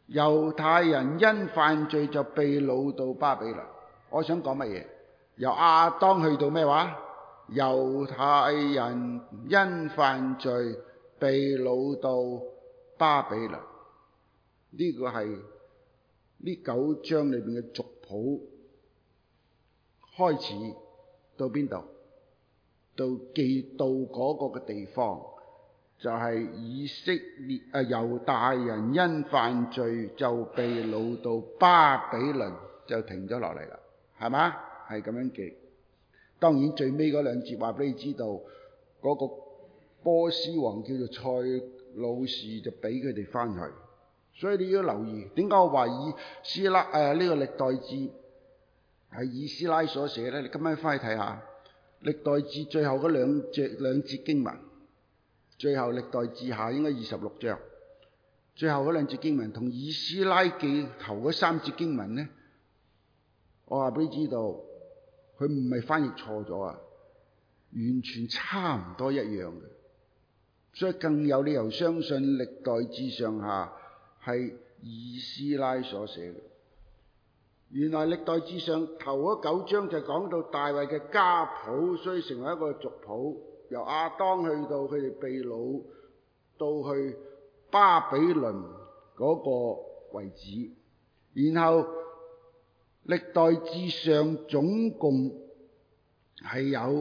Speaker 2: 猶太人因犯罪就被擄到巴比倫。我想講乜嘢？由亞當去到咩話？猶太人因犯罪被擄到巴比倫。呢個係呢9章裏邊嘅族譜開始到邊度？到記到嗰個嘅地方，就係以色列猶大人因犯罪就被擄到巴比倫，就停咗落嚟啦，係嘛？係咁樣記。當然最尾嗰2節話俾你知道，嗰個波斯王叫做塞魯士就俾佢哋翻去。所以你要留意，點解我話以斯拉呢個歷代志係以斯拉所寫咧？你今晚翻去睇下歷代志最後嗰兩節經文，最後歷代志下應該26章，最後嗰2節經文同以斯拉記頭嗰3節經文咧，我話俾你知道，佢唔係翻譯錯咗啊，完全差唔多一樣嘅，所以更有理由相信歷代志上下係以斯拉所寫嘅。原來歷代志上頭嗰9章就講到大衛嘅家譜，所以成為一個族譜，由亞當去到佢哋被擄到去巴比倫嗰個為止。然後歷代志上總共係有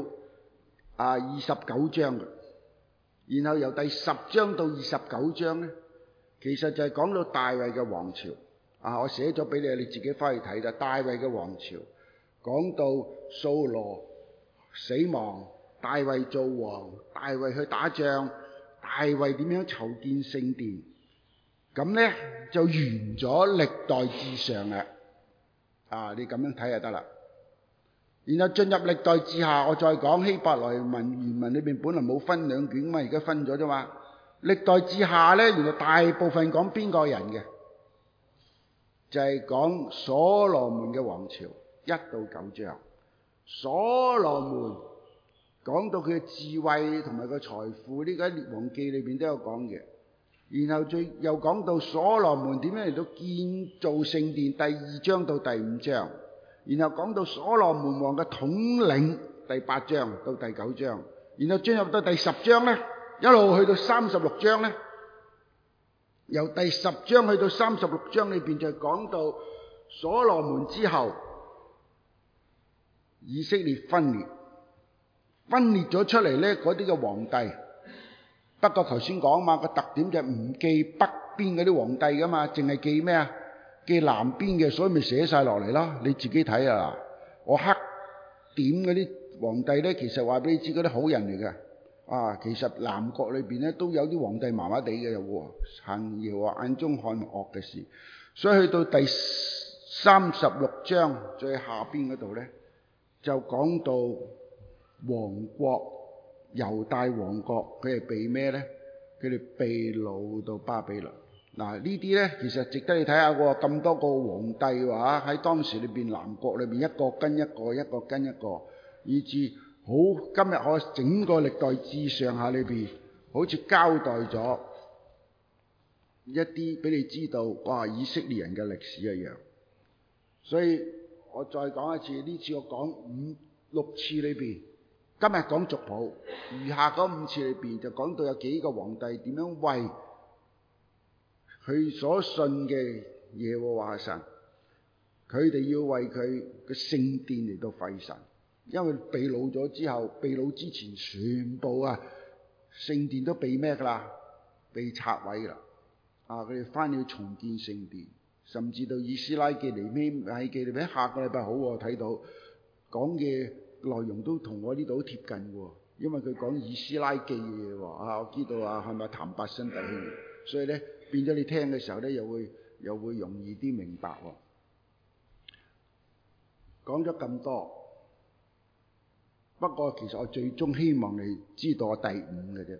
Speaker 2: 29章嘅，然後由第10章到29章咧，其實就係講到大衛嘅王朝。我寫咗俾你，你自己翻去睇啦。大衛嘅王朝講到掃羅死亡，大衛做王，大衛去打仗，大衛點樣籌建聖殿，咁呢就完咗歷代志上啦。你咁樣睇就得啦。然後進入歷代志下，我再講希伯來文原文裏邊本來冇分2卷嘛，而家分咗啫嘛。歷代志下呢，原來大部分講邊個人嘅？就係講所羅門嘅王朝1到9章。所羅門講到佢嘅智慧同埋個財富，呢個喺列王記裏邊都有講嘅。然後又講到所羅門點樣嚟到建造聖殿，第2章到第5章。然後講到所羅門王嘅統領，第8章到第9章。然後進入到第10章呢，一路去到36章呢，由第10章去到36章裏邊就講到所羅門之後，以色列分裂咗出嚟呢嗰啲嘅皇帝。不過頭先講嘛，個特點就係唔記北邊嗰啲皇帝噶嘛，淨係記咩啊？記南邊嘅，所以咪寫晒落嚟咯。你自己睇啊！我黑點嗰啲皇帝咧，其實話俾你知嗰啲好人嚟嘅。其實南國裏邊咧都有啲皇帝麻麻地嘅喎，行耶和華眼中看惡嘅事。所以去到第36章最下邊嗰度咧，就講到王國猶大王國，佢係被咩咧？佢哋被擄到巴比倫。呢啲咧其實值得你睇下喎。咁多個皇帝話喺當時裏邊南國裏邊一個跟一個，一個跟一個，以致好今日我整個歷代志上下裏邊，好似交代咗一啲俾你知道，哇！以色列人嘅歷史一樣。所以我再講一次，呢次我講6次裏邊，今日講族譜，餘下嗰5次裏邊就講到有幾個皇帝點樣為佢所信嘅耶和華神，佢哋要為佢嘅聖殿嚟到廢神，因為被擄咗之後，被擄之前全部聖殿都被咩噶啦？被拆毀噶啦。佢哋翻去重建聖殿，甚至到以斯拉記尼希米記裏邊，下個禮拜好睇到講嘅內容都同我呢度好貼近喎，因為佢講以斯拉記嘅嘢喎。我知道係咪譚伯新弟兄？所以咧變咗你聽嘅時候咧，又會容易啲明白喎。講咗咁多，不過其實我最終希望你知道我第5嘅啫。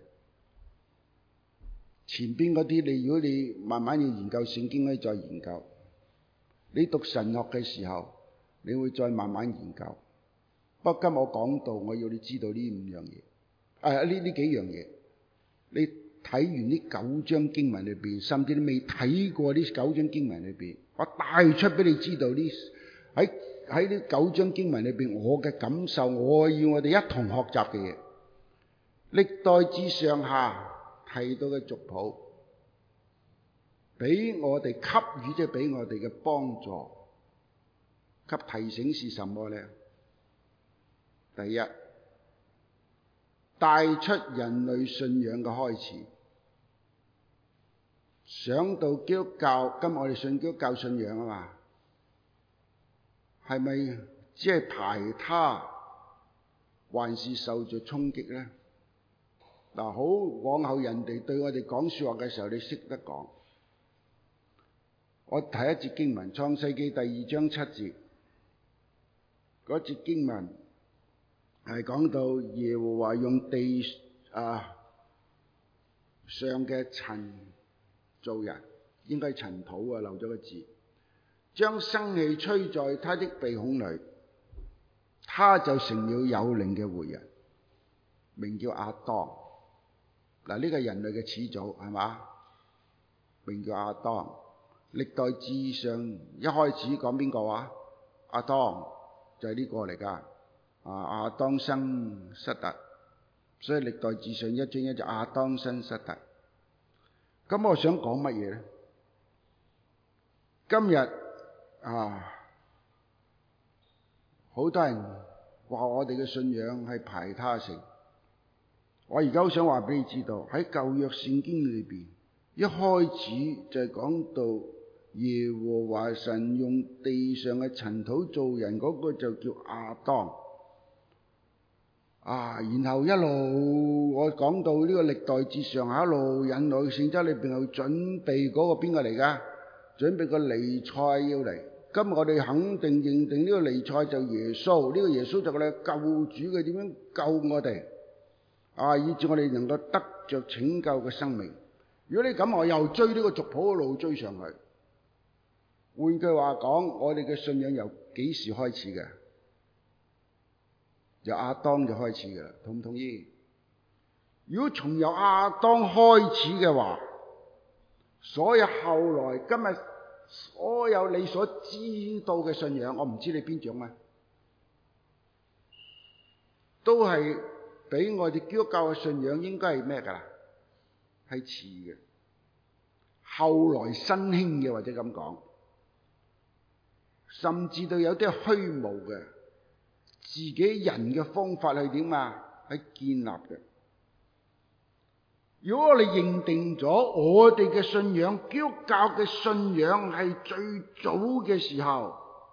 Speaker 2: 前邊嗰啲如果你慢慢要研究聖經，可以再研究。你讀神學嘅時候，你會再慢慢研究。不過今日我講到，我要你知道呢5樣嘢，呢幾樣嘢。你睇完呢9章經文裏邊，甚至你未睇過呢9章經文裏邊，我帶出俾你知道呢喺呢9章經文裏邊我嘅感受，我要我哋一同學習嘅嘢。歷代志上下提到嘅族譜，俾我哋給予，即係俾我哋嘅幫助，給提醒是什麼呢？第一，帶出人類信仰嘅開始。想到基督教，今日我哋信基督教信仰啊嘛，係咪只係排他，還是受着衝擊呢？嗱，好，往後人哋對我哋講說話嘅時候，你識得講。我睇一節經文，創世記第2章7節，嗰節經文係講到耶和華用地上嘅塵造人，應該係塵土啊，漏咗個字，將生氣吹在他的鼻孔裏，他就成了有靈嘅活人，名叫亞當。嗱，呢個係人類嘅始祖，係嘛？名叫亞當。歷代志上一開始講邊個話？亞當就係呢個嚟噶。亞當生失特，所以歷代志上1章1就亞當生失特。咁我想講乜嘢咧？今日好多人話我哋嘅信仰係排他性。我而家好想話俾你知道，喺舊約聖經裏邊，一開始就係講到耶和華神用地上嘅塵土造人，嗰個就叫亞當。然後一路我講到呢個歷代志上下一路引落聖經裏邊，去準備嗰個邊個嚟噶？準備個彌賽要嚟。今日我哋肯定認定呢個彌賽就耶穌，呢個耶穌就係我哋救主，佢點樣救我哋？以致我哋能夠得着拯救嘅生命。如果你咁，我又追呢個族譜一路追上去。換句話講，我哋嘅信仰由幾時開始嘅？由亞當就開始嘅啦，同唔同意？如果從由亞當開始嘅話，所有後來今日所有你所知道嘅信仰，我唔知你邊種啊，都係比我哋基督教嘅信仰應該係咩噶啦？係遲嘅，後來新興嘅，或者咁講，甚至到有啲係虛無嘅，自己人嘅方法去點去建立嘅。如果我哋認定咗我哋嘅信仰，基督教嘅信仰係最早嘅時候，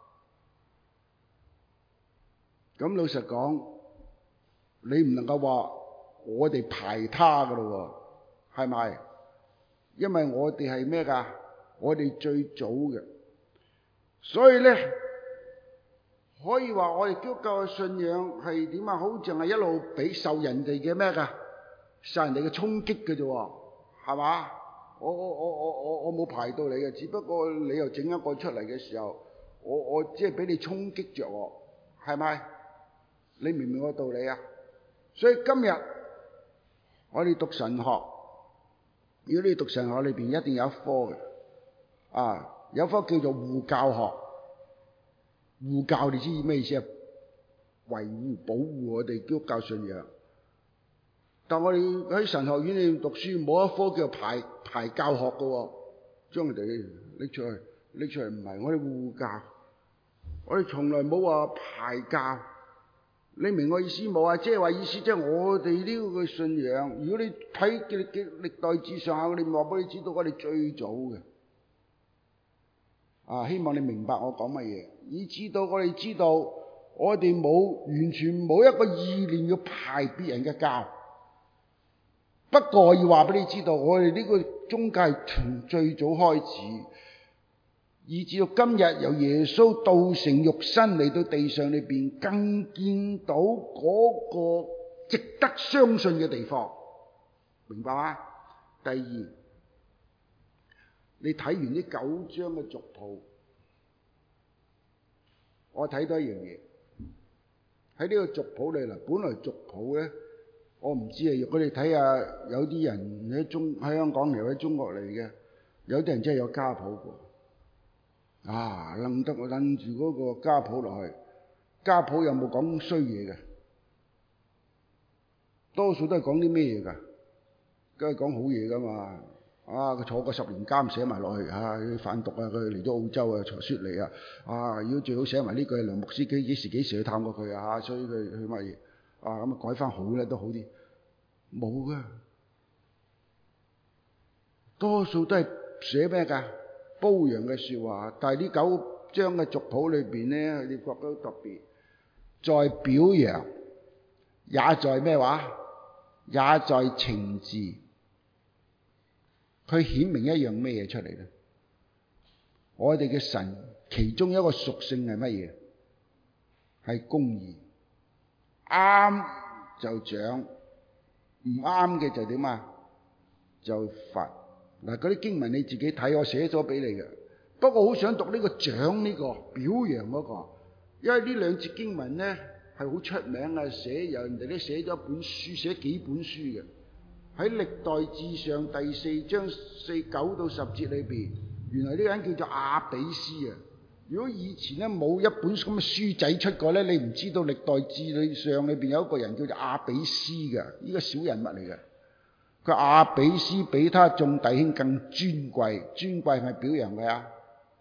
Speaker 2: 咁老實講，你唔能夠話我哋排他噶咯，係咪？因為我哋係咩噶？我哋最早嘅，所以咧可以話我哋基督教嘅信仰係點啊？好似係一路俾受人哋嘅咩噶？受人哋嘅衝擊嘅啫，係嘛？我冇排到你嘅，只不過你又整一個出嚟嘅時候，我即係俾你衝擊着我，係咪？你明唔明個道理啊？所以今日我哋讀神學，如果你讀神學裏邊一定有一科嘅，有一科叫做護教學。護教你知咩意思啊？維護保護我哋基督教信仰。但我哋喺神學院裏讀書，冇一科叫排教學嘅，將佢哋拎出嚟唔係，我哋護教，我哋從來冇話排教。你明我意思冇啊？即係話意思，即係我哋呢個信仰。如果你睇歷代志上下，我哋話俾你知道，我哋最早嘅。希望你明白我講乜嘢，以至到我哋知道，我哋完全冇一個意念要排別人嘅教。不過我要話俾你知道，我哋呢個宗教係從最早開始，以至到今日由耶穌道成肉身嚟到地上裏邊，更見到嗰個值得相信嘅地方，明白嗎？第二，你睇完呢9章嘅族譜，我睇到一樣嘢，喺呢個族譜裏嗱，本來族譜咧， 我唔知啊。如果你睇下有啲人喺香港嚟，喺中國嚟嘅，有啲人真係有家譜嘅。楞住嗰個家譜落去，家譜有冇講衰嘢嘅？多數都係講啲咩嘢㗎？梗係講好嘢㗎嘛。佢坐過10年監寫埋落去，佢販毒啊，佢嚟咗澳洲啊，坐雪梨啊，如果最好寫埋呢句梁牧師幾時去探過佢啊，所以佢乜嘢咁啊改翻好咧都好啲。冇㗎，多數都係寫咩㗎？褒揚嘅説話。但係呢9章嘅族譜裏邊咧，佢哋覺得特別，在表揚，也在咩話？也在懲治。佢顯明一樣咩嘢出嚟咧？我哋嘅神其中一個屬性係乜嘢？係公義，啱就獎，唔啱嘅就點啊？就罰。嗱，嗰啲經文你自己睇，我寫咗俾你嘅。不過好想讀呢個獎呢個表揚嗰個，因為呢2節經文咧係好出名啊，人哋都寫咗一本書，寫幾本書嘅。喺歷代志上第4章9到10節裏邊，原來呢個人叫做亞比斯啊。如果以前咧冇一本咁嘅書仔出過咧，你唔知道歷代志上裏邊有一個人叫做亞比斯嘅，呢個小人物嚟嘅。佢亞比斯比他眾弟兄更尊貴，尊貴係咪表揚佢啊？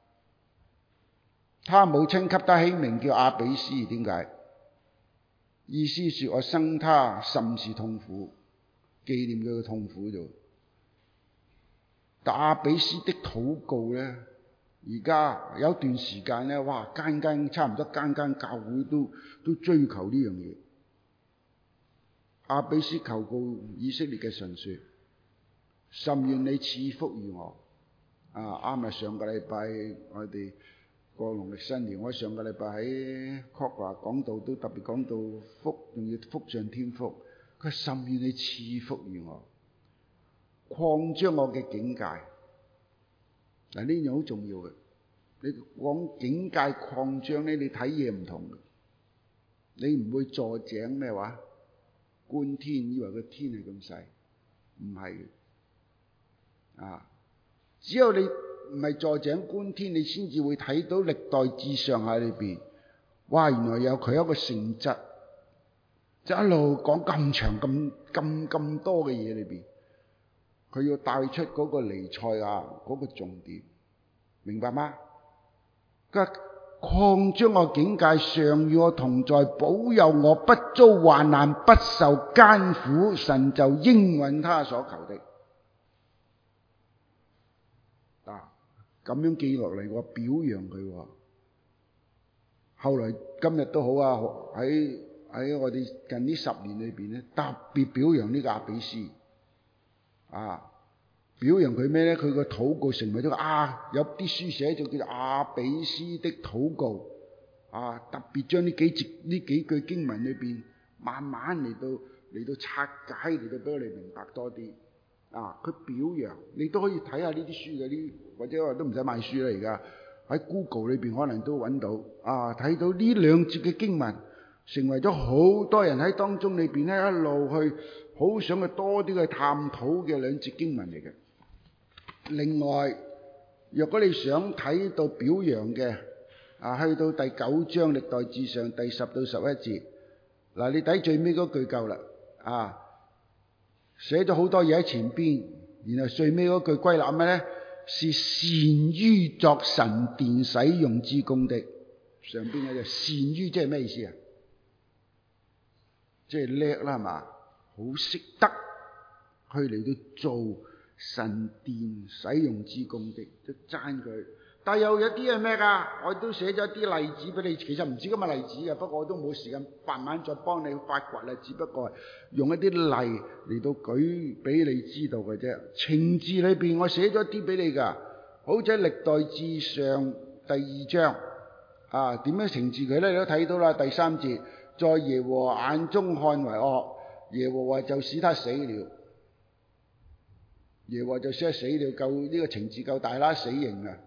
Speaker 2: 他母親給他起名叫亞比斯，點解？意思說我生他甚是痛苦。紀念佢嘅痛苦啫。但亞比斯的禱告咧，而家有段時間咧，差唔多間教會都追求呢樣嘢。亞比斯求告以色列嘅神說：甚願你賜福於我。啱啊！上個禮拜我哋過農曆新年，我上個禮拜喺 Cogra 講道都特別講到福，仲要福上添福。佢甚願你賜福於我，擴張我嘅境界。嗱，呢樣好重要嘅。你講境界擴張咧，你睇嘢唔同嘅。你唔會坐井咩話？觀天，以為個天係咁細，唔係嘅。只有你唔係坐井觀天，你先至會睇到歷代志上下裏邊，原來有佢一個性質。就一路講咁長咁多嘅嘢裏邊，佢要帶出嗰個彌賽亞嗰個重點，明白嗎？佢擴張我境界，常與我同在，保佑我不遭患難，不受艱苦，神就應允他所求的。咁樣記落嚟，我表揚佢。後來今日都好喺我哋近呢10年裏邊咧，特別表揚呢個亞比斯。表揚佢咩咧？佢個禱告成為咗有啲書寫就叫做亞比斯的禱告。特別將呢幾句經文裏邊慢慢嚟到拆解，嚟到俾我哋明白多啲。佢表揚，你都可以睇下呢啲書嘅，或者我都唔使買書啦。而家喺 Google 裏邊可能都揾到。睇到呢2節嘅經文，成為咗好多人喺當中裏邊咧，一路去好想去多啲去探討嘅2節經文嚟嘅。另外，若果你想睇到表揚嘅，去到第9章歷代志上第10到11節，你睇最尾嗰句夠啦。寫咗好多嘢喺前邊，然後最尾嗰句歸納咩咧？是善於作神殿使用之功的。上邊嘅就善於，即係咩意思啊？即係叻啦，係嘛？好識得去嚟到做神殿使用之功的，都讚佢。但又有啲係咩㗎？我都寫咗啲例子俾你，其實唔止咁嘅例子嘅，不過我都冇時間慢慢再幫你發掘啦，只不過係用一啲例嚟到舉俾你知道嘅啫。情字裏邊我寫咗啲俾你㗎，好似喺歷代志上第2章點樣懲治佢咧？你都睇到啦，第3節，在耶和華眼中看為惡，耶和華就使他死了。耶和華就使他死了，夠呢個懲治夠大啦，死刑啊！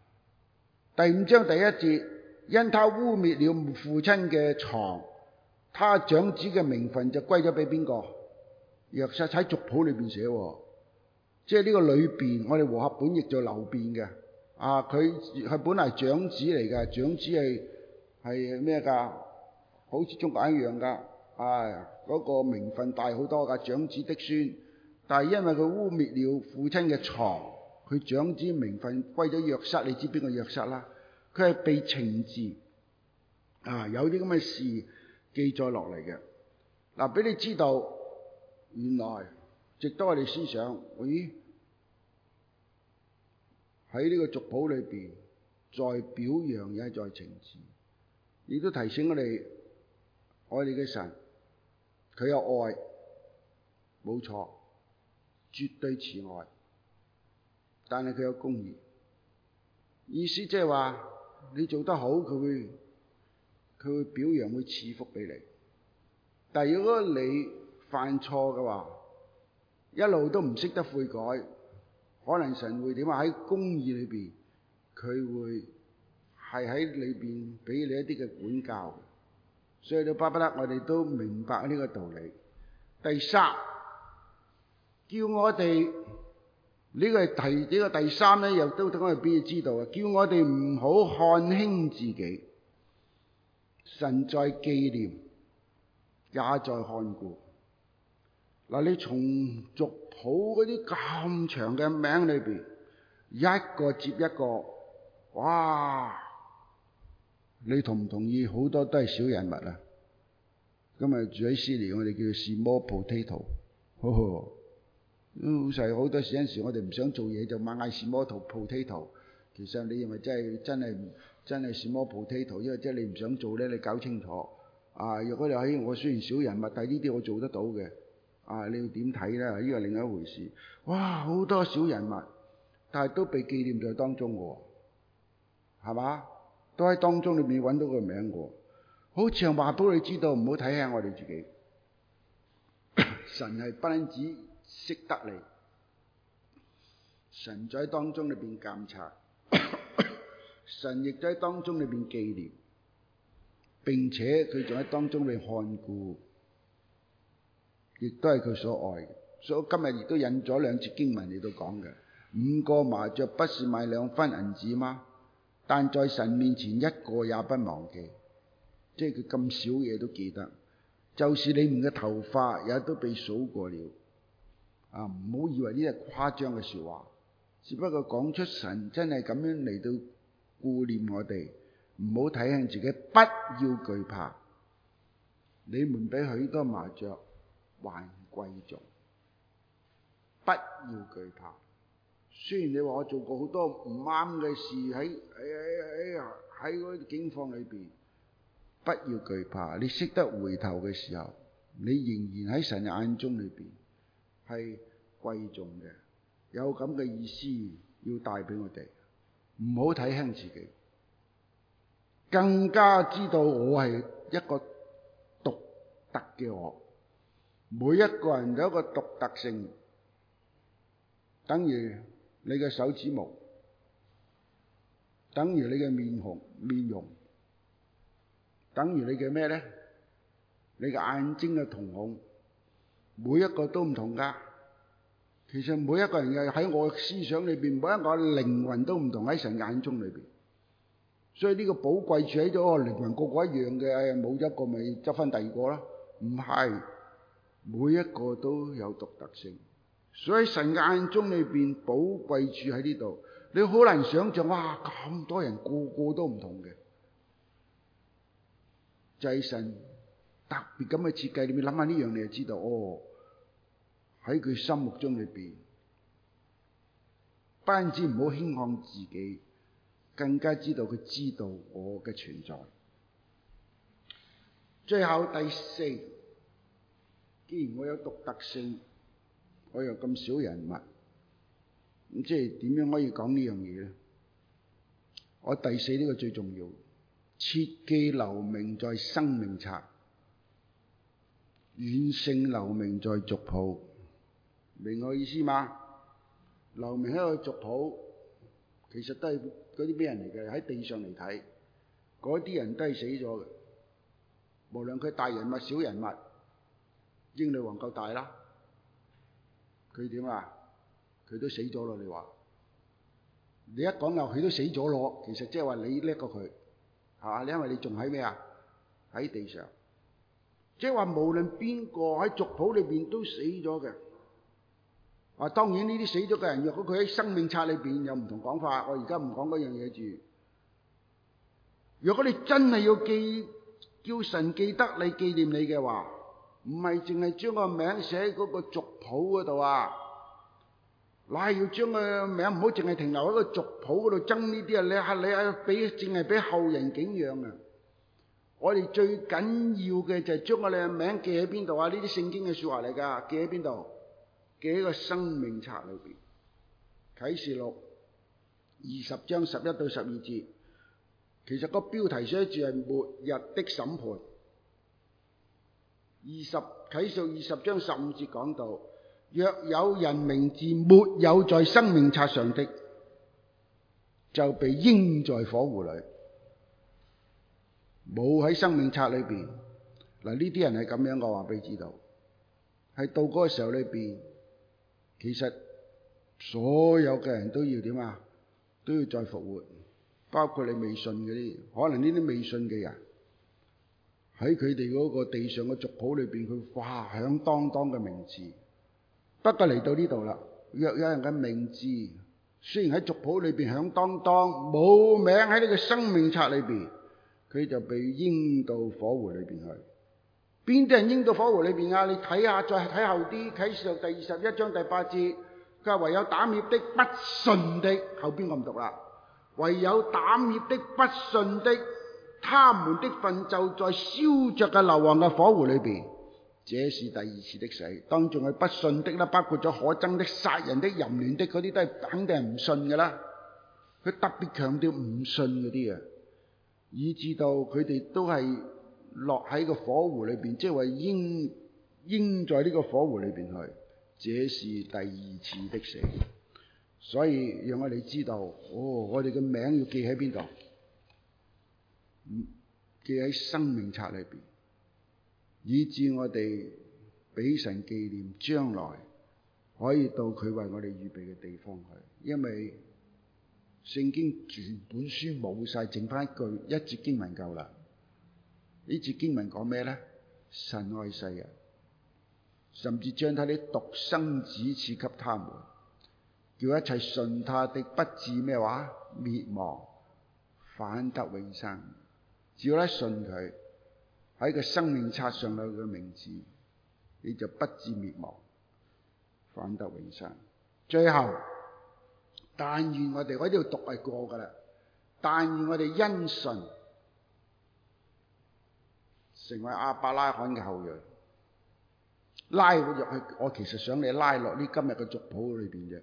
Speaker 2: 第5章第1節，因他污蔑了父親嘅床， 他長子嘅名分就歸咗俾邊個？約瑟，喺族譜裏邊寫，即係呢個裏邊，我哋和合本譯做流便嘅。佢係本嚟長子嚟嘅，長子係咩㗎？好似中國一樣㗎。嗰個名分大好多㗎，長子的孫。但係因為佢污蔑了父親嘅床，佢長子名分歸咗約瑟。你知邊個約瑟啦？佢係被懲治。有啲咁嘅事記載落嚟嘅。嗱，俾你知道，原來值得我哋思想。喺呢個族譜裏邊，在表揚也在懲治，亦都提醒我哋嘅神，佢有愛，冇錯，絕對慈愛，但係佢有公義。意思即係話，你做得好，佢會表揚，會賜福俾你。但係如果你犯錯嘅話，一路都唔識得悔改，可能神會點啊？喺公義裏邊，佢會係喺裏邊俾你一啲嘅管教。所以到巴不得我哋都明白呢個道理。第三，叫我哋呢個第三咧，又都等我哋俾你知道啊！叫我哋唔好看輕自己，神在紀念，也在看顧。嗱，你從族譜嗰啲咁長嘅名裏邊，一個接一個，哇！你同唔同意？好多都係小人物啊！今日住喺悉尼，我哋叫做 small potato。老細好多時陣時，我哋唔想做嘢就猛嗌 small potato。其實你認為真係 small potato，因為即係你唔想做咧，你搞清楚。若果你話我雖然小人物，但係呢啲我做得到嘅。你要點睇咧？呢個另一回事。哇！好多小人物，但係都被紀念在當中嘅，係嘛？都喺當中裏面揾到個名嘅。好似係話俾你知道，唔好睇輕我哋自己。神係不單止識得你，神在當中裏邊監察，神亦都喺當中裏邊紀念，並且佢仲喺當中裏看顧，亦都係佢所愛嘅。所以我今日亦都引咗兩節經文嚟到講嘅。5個麻雀不是賣2分銀子嗎？但在神面前一個也不忘記，即係佢咁少嘢都記得。就是你們嘅頭髮也都被數過了。唔好以為呢啲係誇張嘅說話，只不過講出神真係咁樣嚟到顧念我哋，唔好睇輕自己，不要懼怕。你們比許多麻雀還貴重，不要懼怕。雖然你話我做過好多唔啱嘅事，喺嗰啲境況裏邊，不要懼怕。你識得回頭嘅時候，你仍然喺神嘅眼中裏邊係貴重嘅。有咁嘅意思要帶俾我哋，唔好睇輕自己，更加知道我係一個獨特嘅我。每一個人有一個獨特性，等於你嘅手指毛，等於你嘅面容，等於你嘅咩咧？你嘅眼睛嘅瞳孔，每一個都唔同噶。其實每一個人嘅喺我思想裏邊，每一個靈魂都唔同喺神眼中裏邊。所以呢個寶貴處喺咗個靈魂個個一樣嘅，冇一個咪執翻第二個啦。唔係，每一個都有獨特性。所以神眼中裏邊寶貴處喺呢度，你好難想象，哇！咁多人個個都唔同嘅，就係神特別咁嘅設計。你諗下呢樣，你就知道喺佢心目中裏邊，不單止唔好輕看自己，更加知道佢知道我嘅存在。最後第四，既然我有獨特性，我又咁少人物，咁即係點樣可以講呢樣嘢咧？我第四呢個最重要，切記留名在生命冊，遠勝留名在族譜。明我意思嘛？留名喺個族譜，其實都係嗰啲咩人嚟嘅？喺地上嚟睇，嗰啲人都係死咗嘅。 無論佢大人物小人物，英女王夠大啦，佢點啊？佢都死咗咯！你話你一講又佢都死咗咯，其實即係話你叻過佢，係嘛？因為你仲喺咩啊？喺地上，即係話無論邊個喺族譜裏邊都死咗嘅。啊，當然呢啲死咗嘅人，若果佢喺生命冊裏邊有唔同講法，我而家唔講嗰樣嘢住。如果你真係要叫神記得你、紀念你嘅話，唔係淨係將個名寫喺嗰個族譜嗰度啊，乃係要將個名唔好淨係停留喺個族譜嗰度爭呢啲啊！你係俾淨係俾後人景仰啊！我哋最緊要嘅就係將我哋嘅名記喺邊度啊？呢啲聖經嘅說話嚟㗎，記喺邊度？記喺個生命冊裏邊。啟示錄20章11到12節，其實個標題寫住係末日的審判。啟示錄20章15節講到，若有人名字沒有在生命冊上的，就被扔在火湖裏。冇喺生命冊裏邊，嗱，呢啲人係咁樣，我話俾你知道，係到嗰個時候裏邊，其實所有嘅人都要點啊？都要再復活，包括你未信嗰啲，可能呢啲未信嘅人喺佢哋嗰個地上嘅族譜裏邊，佢哇響當當嘅名字。不過嚟到呢度啦，若有人嘅名字雖然喺族譜裏邊響當當，冇名喺呢個生命冊裏邊，佢就被扔到火湖裏邊去。邊啲人扔到火湖裏邊啊？你睇下，再睇後啲，啟示錄第21章第8節，佢話唯有膽怯的不信的，後邊我唔讀啦。唯有膽怯的不信的，他們的份就在燒着嘅硫磺嘅火湖裏邊，這是第二次的死。當中係不信的啦，包括咗可憎的、殺人的、淫亂的嗰啲，都係肯定係唔信㗎啦。佢特別強調唔信嗰啲啊，以至到佢哋都係落喺個火湖裏邊，即係話應在呢個火湖裏邊去。這是第二次的死。所以讓我哋知道，我哋嘅名要記喺邊度？記喺生命冊裏邊，以致我哋俾神紀念，將來可以到佢為我哋預備嘅地方去。因為聖經全本書冇晒，剩翻一節經文夠啦。呢節經文講咩咧？神愛世人，甚至將他的獨生子賜給他們，叫一切信他的不至咩話滅亡，反得永生。只要一信佢，喺個生命冊上有佢嘅名字，你就不至滅亡，反得永生。最後，但願我哋喺呢度讀係過噶啦，但願我哋因信成為亞伯拉罕嘅後裔，拉入去。我其實想你拉落呢今日嘅族譜裏邊啫。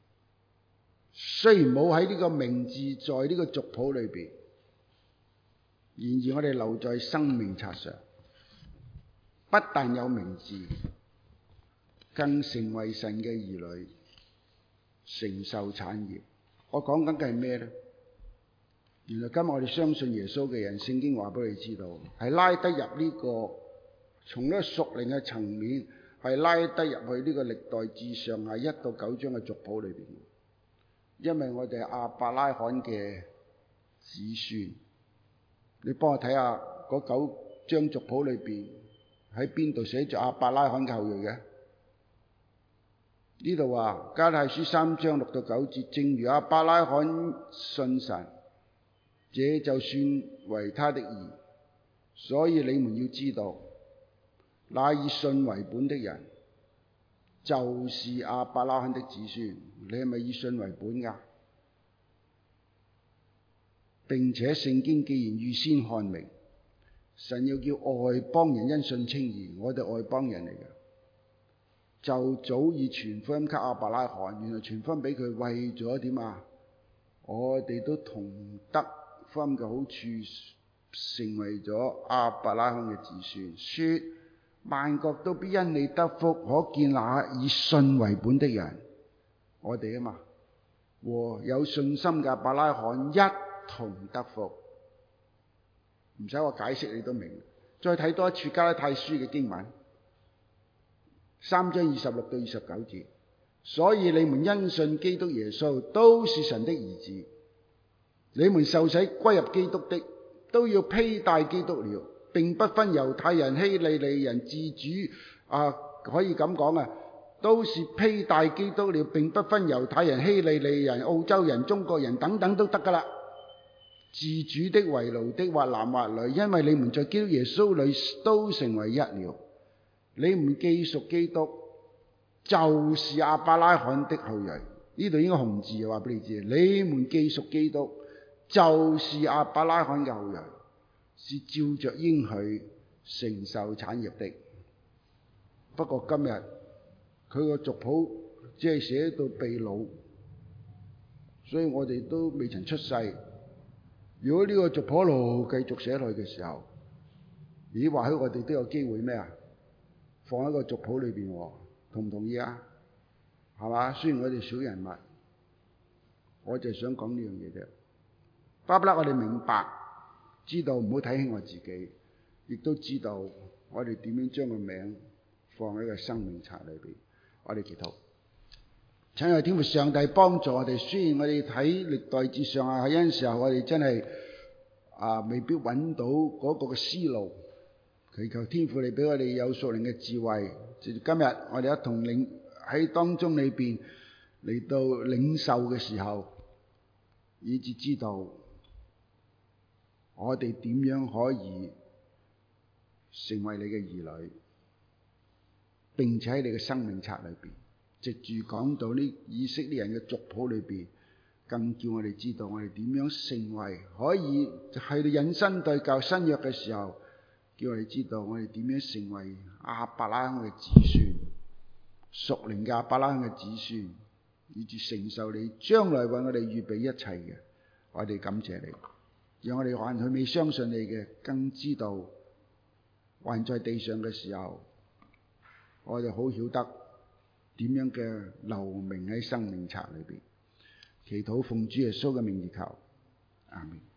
Speaker 2: 雖然冇喺呢個名字在呢個族譜裏邊，然而我哋留在生命冊上，不但有名字，更成為神嘅兒女，承受產業。我講緊嘅係咩咧？原來今日我哋相信耶穌嘅人，聖經話俾你知道，係拉得入呢個從呢個屬靈嘅層面，係拉得入去呢個歷代志上下1到9章嘅族譜裏邊。因為我哋係亞伯拉罕嘅子孫。你幫我睇下嗰9章族譜裏邊喺邊度寫住亞伯拉罕嘅後裔嘅？呢度話加拉太書3章6到9節，正如亞伯拉罕信神，這就算為他的義。所以你們要知道，那以信為本的人，就是亞伯拉罕的子孫。你係咪以信為本㗎？並且聖經既然預先看明，神要叫外邦人因信稱義，我哋外邦人嚟嘅，就早已傳福音給亞伯拉罕。原來傳福音俾佢，為咗點啊？我哋都同得福音嘅好處，成為咗亞伯拉罕嘅子孫。說萬國都必因你得福，可見那以信為本的人，我哋啊嘛，和有信心嘅亞伯拉罕一同得福。唔使我解釋你都明， 再睇多一處加拉太書嘅經文，3章26到29節。所以你們因信基督耶穌都是神的兒子，你們受洗歸入基督的，都要披戴基督了，並不分猶太人、希利尼人、自主可以咁講啊，都是披戴基督了，並不分猶太人、希利尼人、澳洲人、中國人等等都得噶啦。自主的、為奴的，或男或女，因為你們在基督耶穌裏都成為一了。你們既屬基督，就是亞伯拉罕的後裔。呢度應該紅字話俾你知，你們既屬基督，就是亞伯拉罕嘅後裔，是照着應許承受產業的。不過今日佢個族譜只係寫到被擄，所以我哋都未曾出世。如果呢個族譜一路繼續寫落去嘅時候，或許我哋都有機會咩啊？放喺個族譜裏邊，同唔同意啊？係嘛？雖然我哋小人物，我就係想講呢樣嘢啫。巴不得我哋明白，知道唔好睇輕我自己，亦都知道我哋點樣將個名放喺個生命冊裏邊。我哋祈禱，親愛天父上帝幫助我哋。雖然我哋睇歷代志上有陣時候我哋真係未必揾到嗰個嘅思路，祈求天父你俾我哋有屬靈嘅智慧。直至今日我哋一同喺當中裏邊嚟到領受嘅時候，以至知道我哋點樣可以成為你嘅兒女，並且喺你嘅生命冊裏邊，藉住講到呢以色列人嘅族譜裏邊，更叫我哋知道我哋點樣成為可以係引申對舊新約嘅時候，叫我哋知道我哋點樣成為亞伯拉罕嘅子孫，屬靈嘅亞伯拉罕嘅子孫，以至承受你將來為我哋預備一切嘅。我哋感謝你，讓我哋還佢未相信你嘅，更知道還在地上嘅時候，我哋好曉得點樣嘅留名喺生命冊裏邊。祈禱奉主耶穌嘅名而求，阿們。